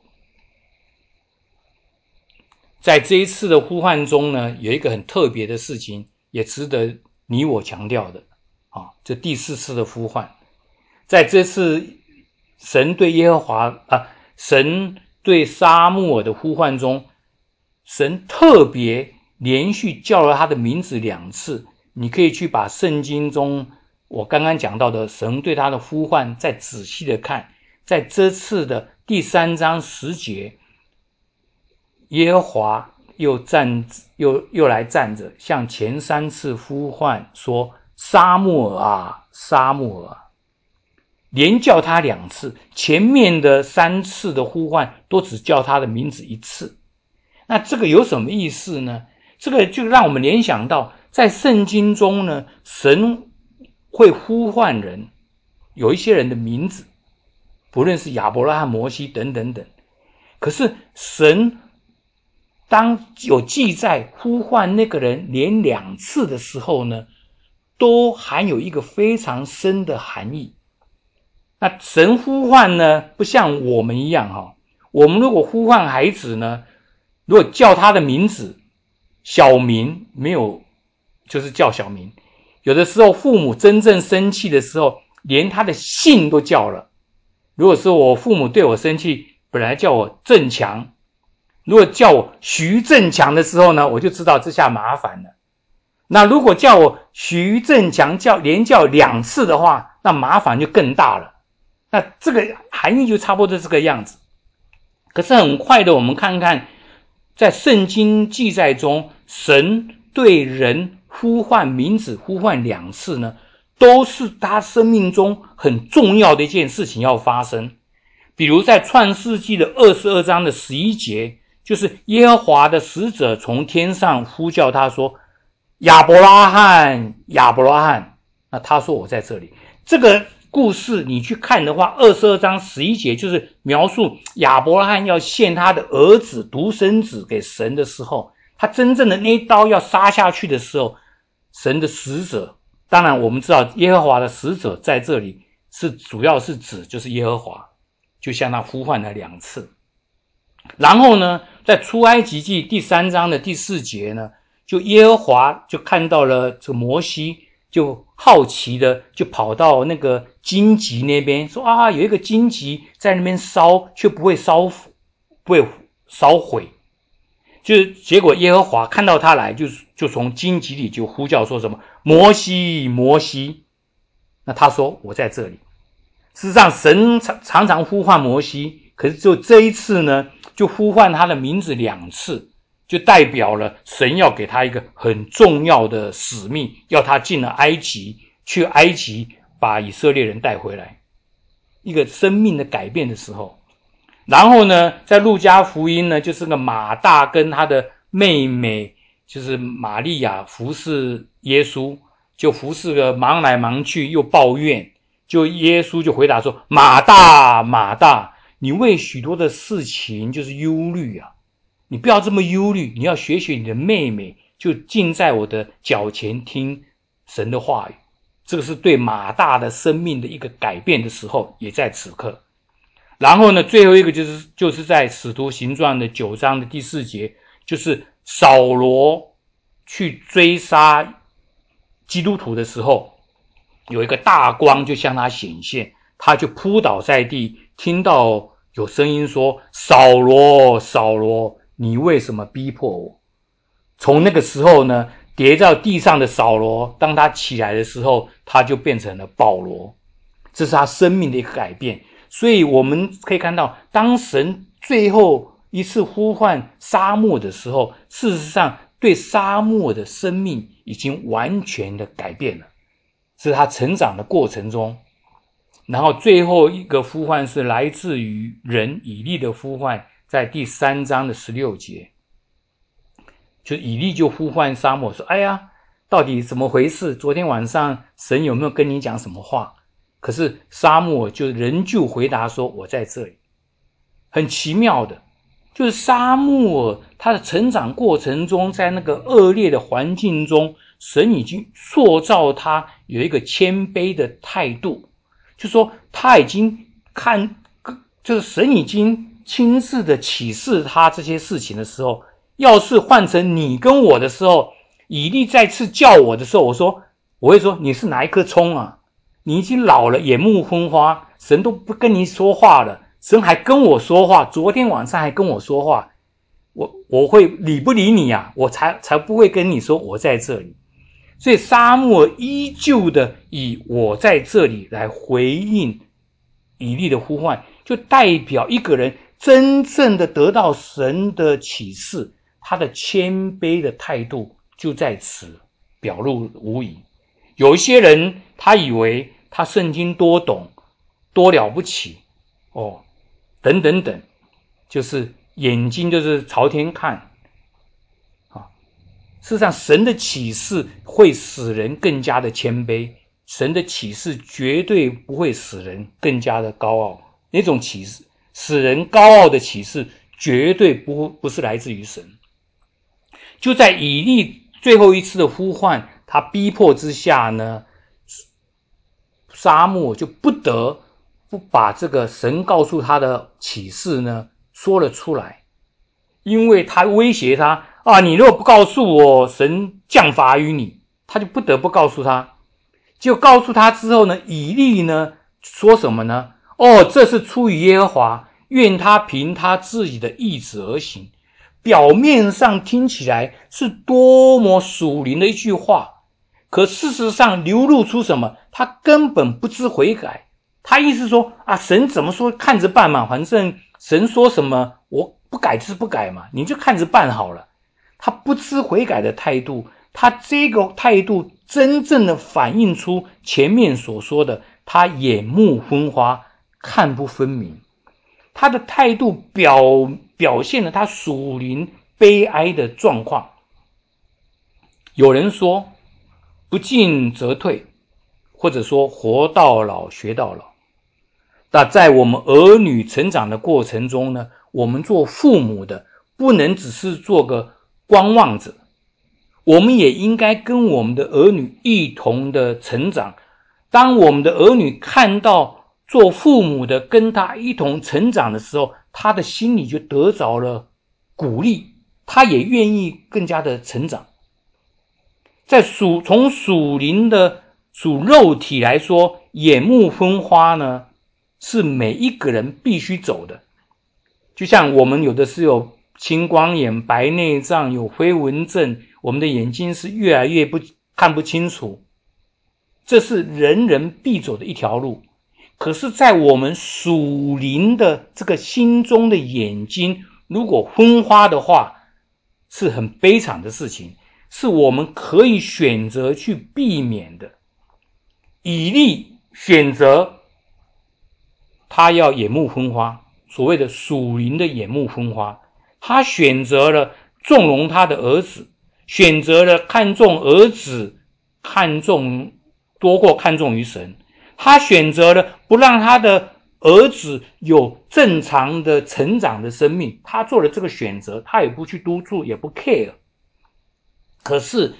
在这一次的呼唤中呢，有一个很特别的事情，也值得你我强调的这第4次的呼唤。在这次神对撒母耳的呼唤中，神特别连续叫了他的名字2次。你可以去把圣经中我刚刚讲到的神对他的呼唤再仔细的看。在这次的第3章10节，耶和华又来站着，向前3次呼唤说，撒母耳啊，撒母耳啊，连叫他2次，前面的3次的呼唤都只叫他的名字1次。那这个有什么意思呢？这个就让我们联想到，在圣经中呢，神会呼唤人，有一些人的名字，不论是亚伯拉罕、摩西等等等。可是神当有记载呼唤那个人连2次的时候呢，都含有一个非常深的含义。那神呼唤呢，不像我们一样我们如果呼唤孩子呢，如果叫他的名字小名，没有就是叫小名，有的时候父母真正生气的时候连他的姓都叫了。如果是我父母对我生气，本来叫我正强，如果叫我徐正强的时候呢，我就知道这下麻烦了。那如果叫我徐正强连叫2次的话，那麻烦就更大了。那这个含义就差不多这个样子。可是很快的，我们看看在圣经记载中，神对人呼唤名字呼唤2次呢，都是他生命中很重要的一件事情要发生。比如在创世纪的22章的11节，就是耶和华的使者从天上呼叫他说，亚伯拉罕，亚伯拉罕。那他说我在这里。这个故事你去看的话，22章11节就是描述亚伯拉罕要献他的儿子独生子给神的时候，他真正的那一刀要杀下去的时候，神的使者，当然我们知道耶和华的使者在这里是主要是指就是耶和华，就向他呼唤了2次。然后呢，在出埃及记第3章的第4节呢，就耶和华就看到了这个摩西，就好奇的就跑到那个荆棘那边说有一个荆棘在那边烧，却不会烧毁。就结果耶和华看到他来，就从荆棘里就呼叫说什么，摩西，摩西。那他说我在这里。事实上神常常呼唤摩西，可是就这一次呢，就呼唤他的名字2次，就代表了神要给他一个很重要的使命，要他进了埃及，去埃及把以色列人带回来，一个生命的改变的时候。然后呢，在路加福音呢，就是个马大跟他的妹妹就是玛利亚服侍耶稣，就服侍个忙来忙去又抱怨，就耶稣就回答说，马大，马大，你为许多的事情就是忧虑啊，你不要这么忧虑，你要学学你的妹妹，就静在我的脚前听神的话语。这个是对马大的生命的一个改变的时候，也在此刻。然后呢，最后一个就是在使徒行传的9章的第4节，就是扫罗去追杀基督徒的时候，有一个大光就向他显现，他就扑倒在地，听到有声音说，扫罗，扫罗，你为什么逼迫我？ 从那个时候呢，跌到地上的扫罗，当他起来的时候，他就变成了保罗。这是他生命的一个改变。所以我们可以看到，当神最后一次呼唤沙漠的时候，事实上对沙漠的生命已经完全的改变了，是他成长的过程中。然后最后一个呼唤是来自于人以利的呼唤，在第3章的16节，就以利就呼唤沙漠说，哎呀，到底怎么回事？昨天晚上神有没有跟你讲什么话？可是沙漠就仍旧回答说，我在这里。很奇妙的，就是沙漠他的成长过程中，在那个恶劣的环境中，神已经塑造他有一个谦卑的态度，就说他已经就是神已经亲自的启示他这些事情的时候，要是换成你跟我的时候，以利再次叫我的时候，我会说，你是哪一颗葱啊？你已经老了，眼目昏花，神都不跟你说话了，神还跟我说话，昨天晚上还跟我说话，我会理不理你啊？我才不会跟你说我在这里。所以沙漠依旧的以我在这里来回应以利的呼唤，就代表一个人真正的得到神的启示，他的谦卑的态度就在此表露无遗。有一些人他以为他圣经多懂多了不起等等等，就是眼睛就是朝天看事实上神的启示会使人更加的谦卑，神的启示绝对不会使人更加的高傲，那种启示使人高傲的启示绝对不是来自于神。就在以利最后一次的呼唤他逼迫之下呢，沙漠就不得不把这个神告诉他的启示呢说了出来，因为他威胁他你如果不告诉我，神降罚于你，他就不得不告诉他。就告诉他之后呢，以利呢说什么呢？这是出于耶和华，愿他凭他自己的意志而行。表面上听起来是多么属灵的一句话，可事实上流露出什么？他根本不知悔改。他意思说神怎么说看着办嘛，反正神说什么我不改就是不改嘛，你就看着办好了。他不知悔改的态度，他这个态度真正的反映出前面所说的，他眼目昏花，看不分明。他的态度表现了他属灵悲哀的状况。有人说不进则退，或者说活到老学到老。那在我们儿女成长的过程中呢，我们做父母的不能只是做个观望者，我们也应该跟我们的儿女一同的成长。当我们的儿女看到做父母的跟他一同成长的时候，他的心里就得着了鼓励，他也愿意更加的成长。在从属灵的属肉体来说，眼目昏花呢，是每一个人必须走的。就像我们有的是有青光眼、白内障、有飞蚊症，我们的眼睛是越来越看不清楚，这是人人必走的一条路。可是在我们属灵的这个心中的眼睛如果昏花的话，是很悲惨的事情，是我们可以选择去避免的。以利选择他要眼目昏花，所谓的属灵的眼目昏花，他选择了纵容他的儿子，选择了看重儿子多过看重于神，他选择了不让他的儿子有正常的成长的生命，他做了这个选择，他也不去督促，也不 care。 可是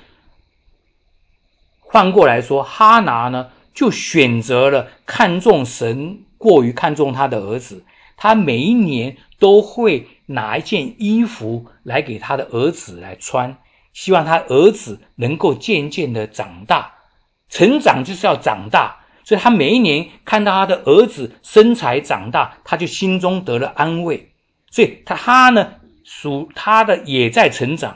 换过来说，哈拿呢就选择了看重神过于看重他的儿子，他每一年都会拿一件衣服来给他的儿子来穿，希望他儿子能够渐渐的长大。成长就是要长大，所以他每一年看到他的儿子身材长大，他就心中得了安慰。所以他呢他的也在成长，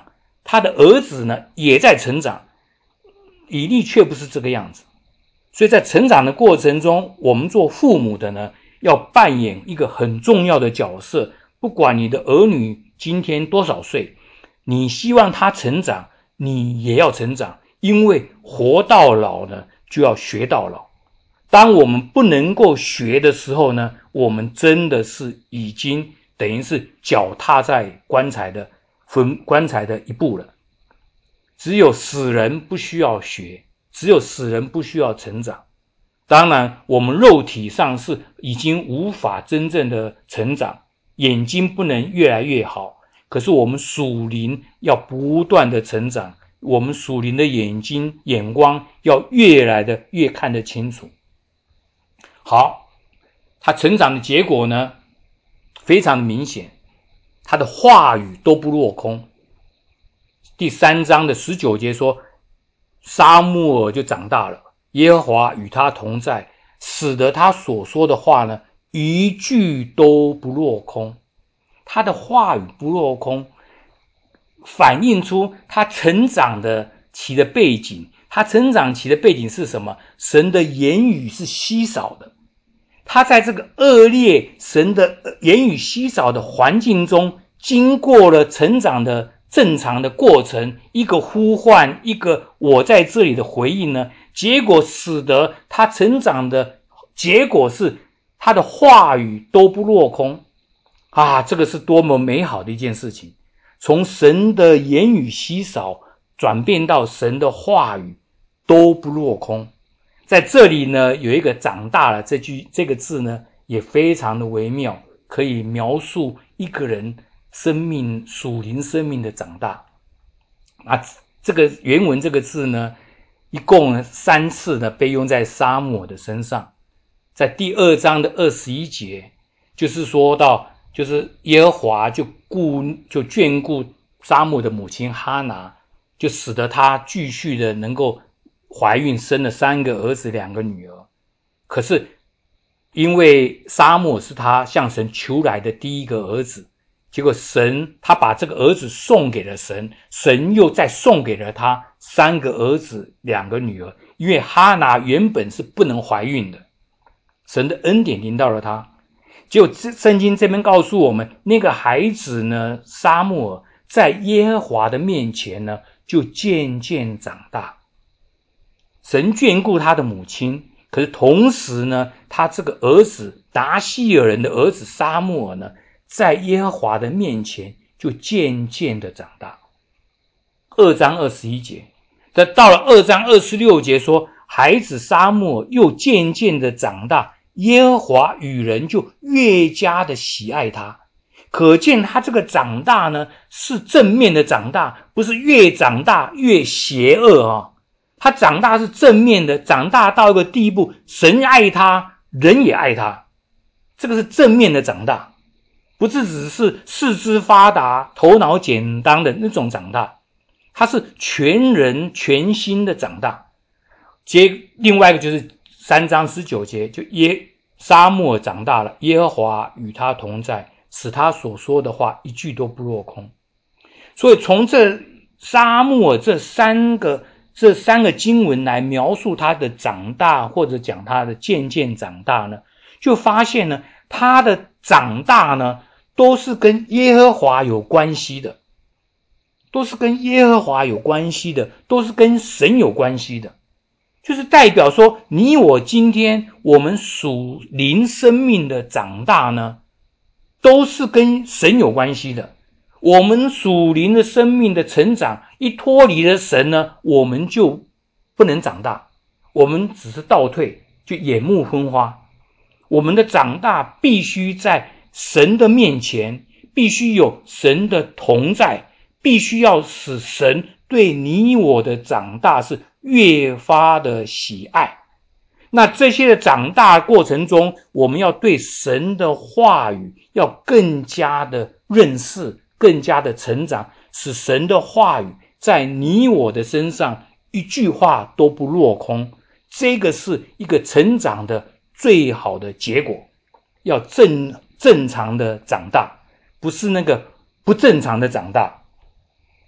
他的儿子呢也在成长，以利却不是这个样子。所以在成长的过程中，我们做父母的呢，要扮演一个很重要的角色。不管你的儿女今天多少岁，你希望他成长，你也要成长，因为活到老呢，就要学到老。当我们不能够学的时候呢，我们真的是已经等于是脚踏在棺材的一步了。只有死人不需要学，只有死人不需要成长。当然我们肉体上是已经无法真正的成长，眼睛不能越来越好，可是我们属灵要不断的成长，我们属灵的眼光要越来的越看得清楚。好，他成长的结果呢非常的明显，他的话语都不落空。第3章的19节说，撒母耳就长大了，耶和华与他同在，使得他所说的话呢一句都不落空。他的话语不落空，反映出他成长的期的背景。他成长期的背景是什么？神的言语是稀少的。他在这个恶劣神的言语稀少的环境中，经过了成长的正常的过程，一个呼唤，一个我在这里的回应呢，结果使得他成长的结果是他的话语都不落空啊！这个是多么美好的一件事情。从神的言语稀少转变到神的话语都不落空。在这里呢，有一个长大了这个字呢也非常的微妙，可以描述一个人生命属灵生命的长大啊。这个原文这个字呢一共3次呢被用在撒母耳的身上。在第2章的21节就是说到，就是耶和华就眷顾撒母耳的母亲哈拿，就使得他继续的能够怀孕，生了3个儿子2个女儿。可是因为撒母耳是他向神求来的第一个儿子，结果他把这个儿子送给了神，神又再送给了他3个儿子2个女儿。因为哈拿原本是不能怀孕的，神的恩典临到了他。结果圣经这边告诉我们，那个孩子呢撒母耳在耶和华的面前呢就渐渐长大。神眷顾他的母亲，可是同时呢，他这个儿子达西尔人的儿子撒母耳呢，在耶和华的面前就渐渐的长大。2章21节，到了2章26节说，孩子撒母耳又渐渐的长大，耶和华与人就越加的喜爱他。可见他这个长大呢是正面的长大，不是越长大越邪恶啊。他长大是正面的，长大到一个地步，神爱他，人也爱他，这个是正面的长大，不是只是四肢发达头脑简单的那种长大，他是全人全心的长大。另外一个就是3章19节，就撒母耳长大了，耶和华与他同在，使他所说的话一句都不落空。所以从这撒母耳这三个经文来描述他的长大，或者讲他的渐渐长大呢，就发现呢，他的长大呢都是跟耶和华有关系的，都是跟耶和华有关系的，都是跟神有关系的。就是代表说，你我今天我们属灵生命的长大呢，都是跟神有关系的。我们属灵的生命的成长一脱离了神呢，我们就不能长大，我们只是倒退，就眼目昏花。我们的长大必须在神的面前，必须有神的同在，必须要使神对你我的长大是越发的喜爱。那这些的长大过程中，我们要对神的话语要更加的认识，更加的成长，使神的话语在你我的身上一句话都不落空。这个是一个成长的最好的结果，要正常的长大，不是那个不正常的长大。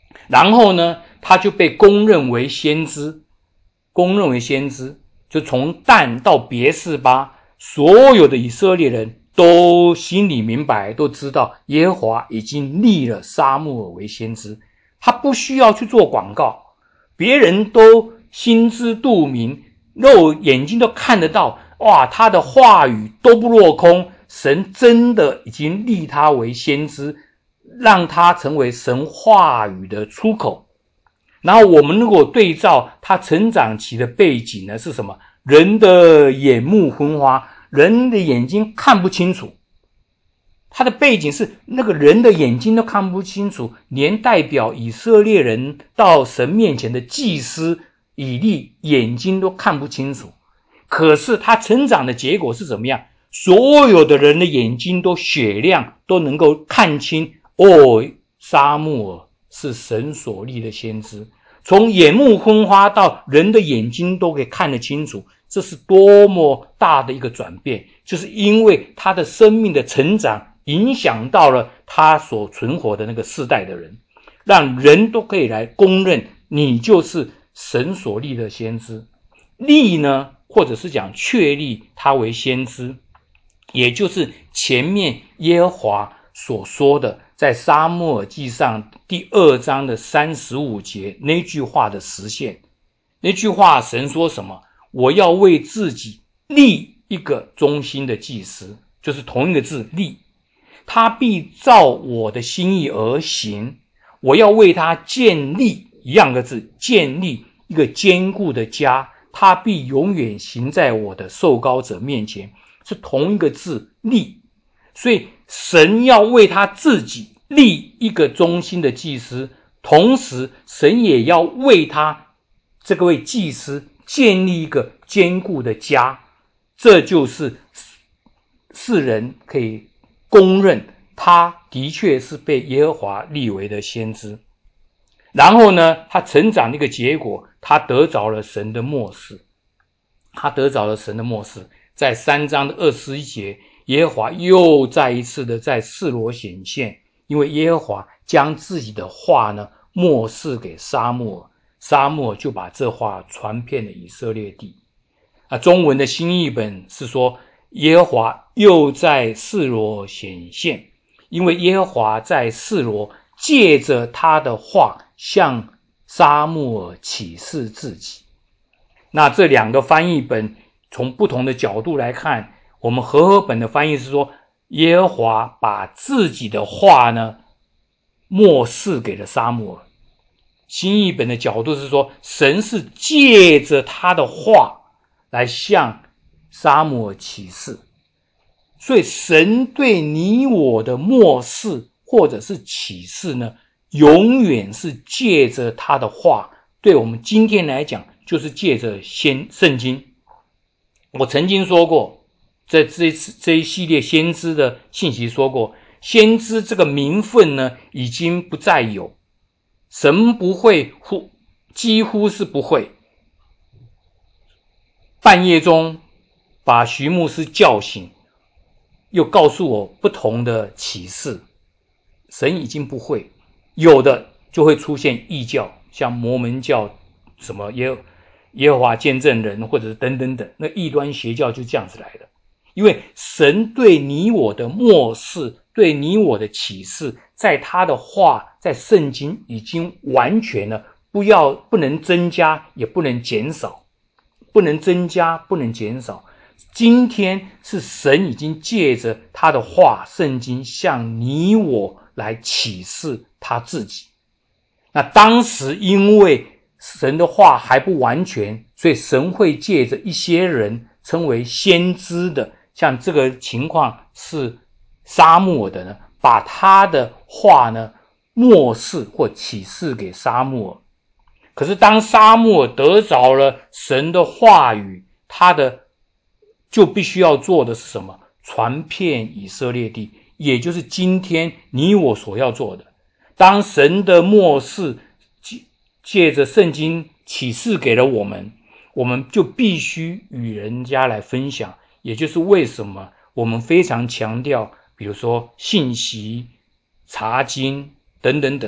然后呢，他就被公认为先知，就从但到别是巴，所有的以色列人都心里明白，都知道耶和华已经立了撒母耳为先知，他不需要去做广告，别人都心知肚明，肉眼睛都看得到，哇，他的话语都不落空，神真的已经立他为先知，让他成为神话语的出口。然后我们如果对照他成长期的背景呢，是什么？人的眼目昏花，人的眼睛看不清楚。他的背景是那个人的眼睛都看不清楚，连代表以色列人到神面前的祭司以利眼睛都看不清楚。可是他成长的结果是怎么样？所有的人的眼睛都雪亮，都能够看清，撒母耳是神所立的先知，从眼目昏花到人的眼睛都可以看得清楚，这是多么大的一个转变，就是因为他的生命的成长影响到了他所存活的那个世代的人，让人都可以来公认你就是神所立的先知。立呢，或者是讲确立他为先知，也就是前面耶和华所说的在撒母耳记上第2章的35节那句话的实现。那句话神说什么？我要为自己立一个忠心的祭司，就是同一个字立，他必照我的心意而行，我要为他建立一样的字，建立一个坚固的家，他必永远行在我的受膏者面前，是同一个字立。所以神要为他自己立一个忠心的祭司，同时神也要为他这个位祭司建立一个坚固的家，这就是世人可以公认他的确是被耶和华立为的先知。然后呢，他成长的一个结果，他得着了神的默示，在3章的21节，耶和华又再一次的在示罗显现，因为耶和华将自己的话呢默示给撒母耳，撒母耳就把这话传遍了以色列地。中文的新译本是说，耶和华又在示罗显现，因为耶和华在示罗借着他的话向撒母耳启示自己。那这两个翻译本从不同的角度来看，我们和合本的翻译是说，耶和华把自己的话呢默示给了撒母耳。新译本的角度是说，神是借着他的话来向撒母耳启示。所以神对你我的默示或者是启示呢，永远是借着他的话，对我们今天来讲就是借着圣经。我曾经说过，在这一系列先知的信息说过，先知这个名分呢已经不再有，神不会，几乎是不会半夜中把徐牧师叫醒，又告诉我不同的启示，神已经不会，有的就会出现异教，像摩门教，什么耶和华见证人，或者是等等等，那异端邪教就这样子来的。因为神对你我的默示，对你我的启示，在他的话，在圣经已经完全了，不能增加也不能减少，今天是神已经借着他的话圣经向你我来启示他自己。那当时因为神的话还不完全，所以神会借着一些人称为先知的，像这个情况是撒母耳的呢，把他的话呢默示或启示给撒母耳。可是当撒母耳得着了神的话语，他的就必须要做的是什么？传遍以色列地，也就是今天你我所要做的。当神的默示借着圣经启示给了我们，我们就必须与人家来分享，也就是为什么我们非常强调，比如说信息、查经等等等，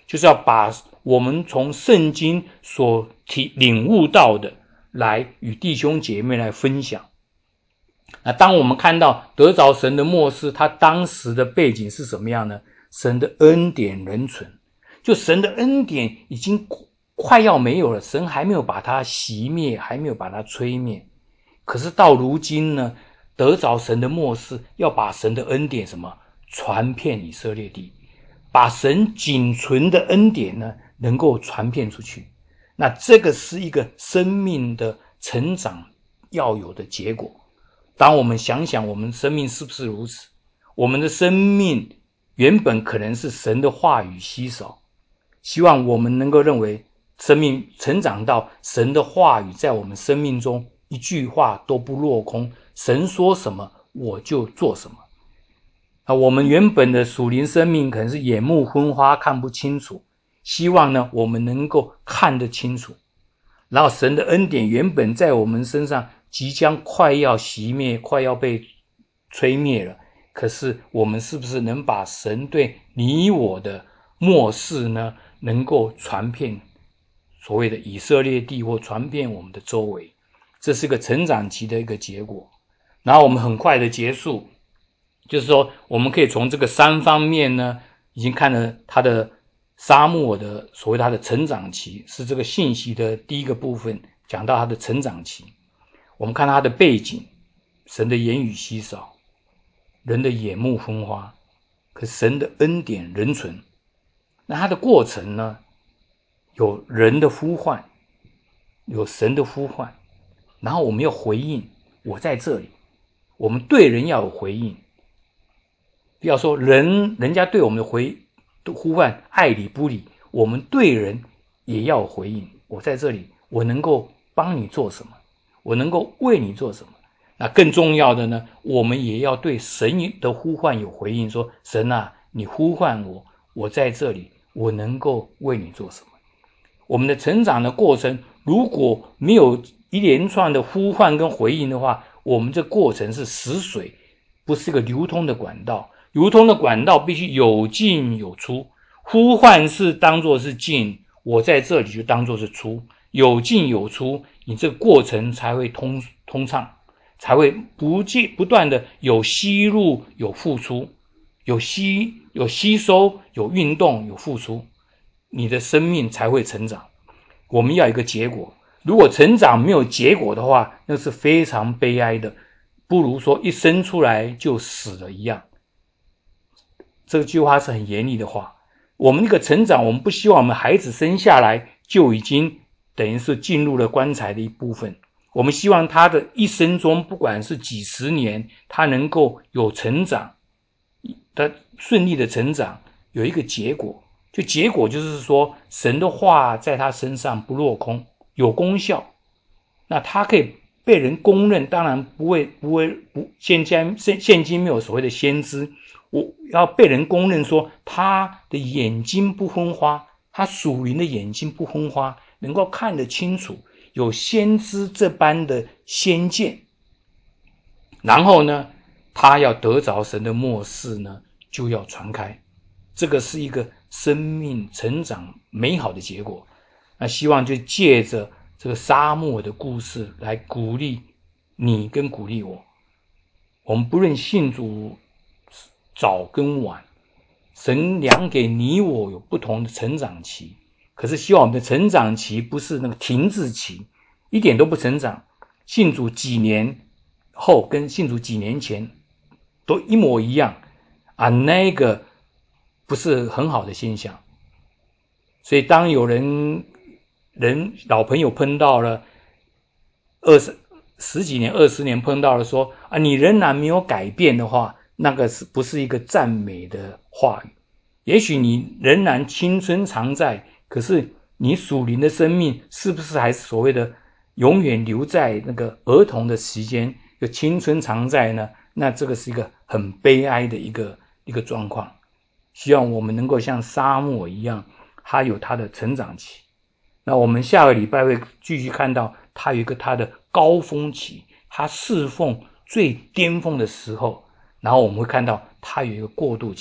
就是要把我们从圣经所领悟到的来与弟兄姐妹来分享。那当我们看到得着神的默示，他当时的背景是什么样呢？神的恩典仍存，就神的恩典已经快要没有了，神还没有把它熄灭，还没有把它吹灭。可是到如今呢，得着神的默示，要把神的恩典传遍以色列地，把神仅存的恩典呢能够传遍出去。那这个是一个生命的成长要有的结果。当我们想想我们生命是不是如此，我们的生命原本可能是神的话语稀少，希望我们能够认为生命成长到神的话语在我们生命中一句话都不落空，神说什么我就做什么。我们原本的属灵生命可能是眼目昏花，看不清楚，希望呢我们能够看得清楚。然后神的恩典原本在我们身上即将快要熄灭，快要被吹灭了，可是我们是不是能把神对你我的默示呢能够传遍所谓的以色列地，或传遍我们的周围？这是个成长期的一个结果。然后我们很快的结束，就是说我们可以从这个3方面呢已经看了他的撒母耳的所谓他的成长期，是这个信息的第一个部分，讲到他的成长期。我们看他的背景，神的言语稀少，人的眼目昏花，可神的恩典仍存。那他的过程呢，有人的呼唤，有神的呼唤，然后我们要回应，我在这里。我们对人要有回应，不要说人家对我们的呼唤爱理不理，我们对人也要有回应，我在这里，我能够帮你做什么，我能够为你做什么。那更重要的呢，我们也要对神的呼唤有回应，说神啊，你呼唤我，我在这里，我能够为你做什么。我们的成长的过程如果没有一连串的呼唤跟回应的话，我们这过程是死水，不是一个流通的管道。流通的管道必须有进有出，呼唤是当作是进，我在这里就当作是出，有进有出，你这个过程才会通畅，才会不断的有吸入有付出，有吸收有运动有付出，你的生命才会成长。我们要有一个结果，如果成长没有结果的话，那是非常悲哀的，不如说一生出来就死了一样。这句话是很严厉的话。我们那个成长，我们不希望我们孩子生下来就已经等于是进入了棺材的一部分，我们希望他的一生中不管是几十年，他能够有成长，他顺利的成长，有一个结果。就结果就是说，神的话在他身上不落空，有功效，那他可以被人公认。当然现今没有所谓的先知，我要被人公认说他的眼睛不昏花，他属灵的眼睛不昏花，能够看得清楚，有先知这般的先见。然后呢，他要得着神的默示呢，就要传开。这个是一个生命成长美好的结果。那希望就借着这个撒母耳的故事来鼓励你跟鼓励我。我们不论信主早跟晚，神量给你我有不同的成长期，可是希望我们的成长期不是那个停滞期，一点都不成长。信主几年后跟信主几年前都一模一样啊，那个不是很好的现象。所以当有人老朋友碰到了十几年20年碰到了说啊，你仍然没有改变的话，那个是不是一个赞美的话语？也许你仍然青春常在，可是你属灵的生命是不是还是所谓的永远留在那个儿童的时间，有青春常在呢？那这个是一个很悲哀的一个状况。希望我们能够像撒母耳一样，他有他的成长期。那我们下个礼拜会继续看到他有一个他的高峰期，他侍奉最巅峰的时候，然后我们会看到他有一个过渡期，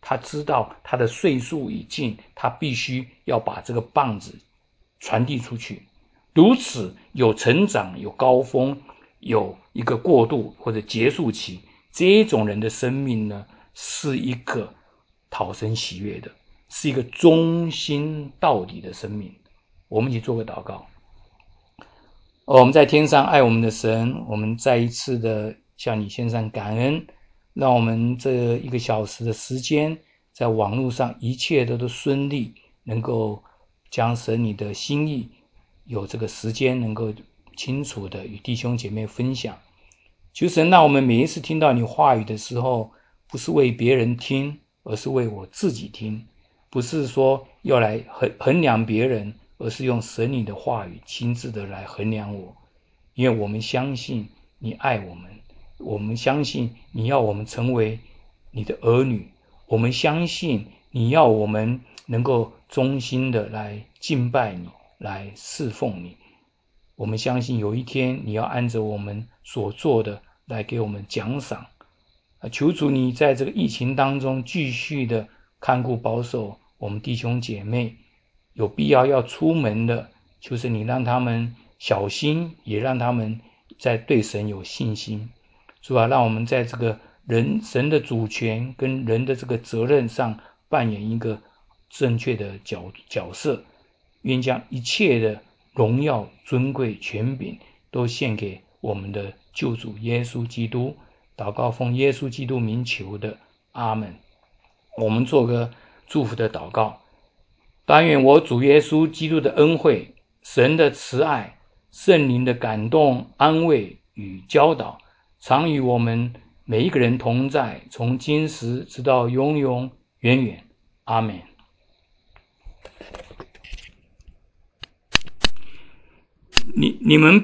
他知道他的岁数已尽，他必须要把这个棒子传递出去。如此有成长，有高峰，有一个过渡或者结束期，这种人的生命呢，是一个讨神喜悦的，是一个忠心到底的生命。我们一起做个祷告。我们在天上爱我们的神，我们再一次的向你献上感恩，让我们这1个小时的时间在网络上一切都顺利，能够将神你的心意有这个时间能够清楚的与弟兄姐妹分享。求神让我们每一次听到你话语的时候，不是为别人听，而是为我自己听，不是说要来衡量别人，而是用神你的话语亲自的来衡量我。因为我们相信你爱我们，我们相信你要我们成为你的儿女，我们相信你要我们能够忠心的来敬拜你，来侍奉你。我们相信有一天你要按着我们所做的来给我们奖赏。求主你在这个疫情当中继续的看顾保守我们弟兄姐妹，有必要要出门的，就是你让他们小心，也让他们在对神有信心。主啊，让我们在这个神的主权跟人的这个责任上扮演一个正确的角色，愿将一切的荣耀、尊贵、权柄都献给我们的救主耶稣基督。祷告奉耶稣基督名求的，阿们。我们做个祝福的祷告。但愿我主耶稣基督的恩惠、神的慈爱、圣灵的感动、安慰与教导，常与我们每一个人同在，从今时直到永永远远。阿们。你们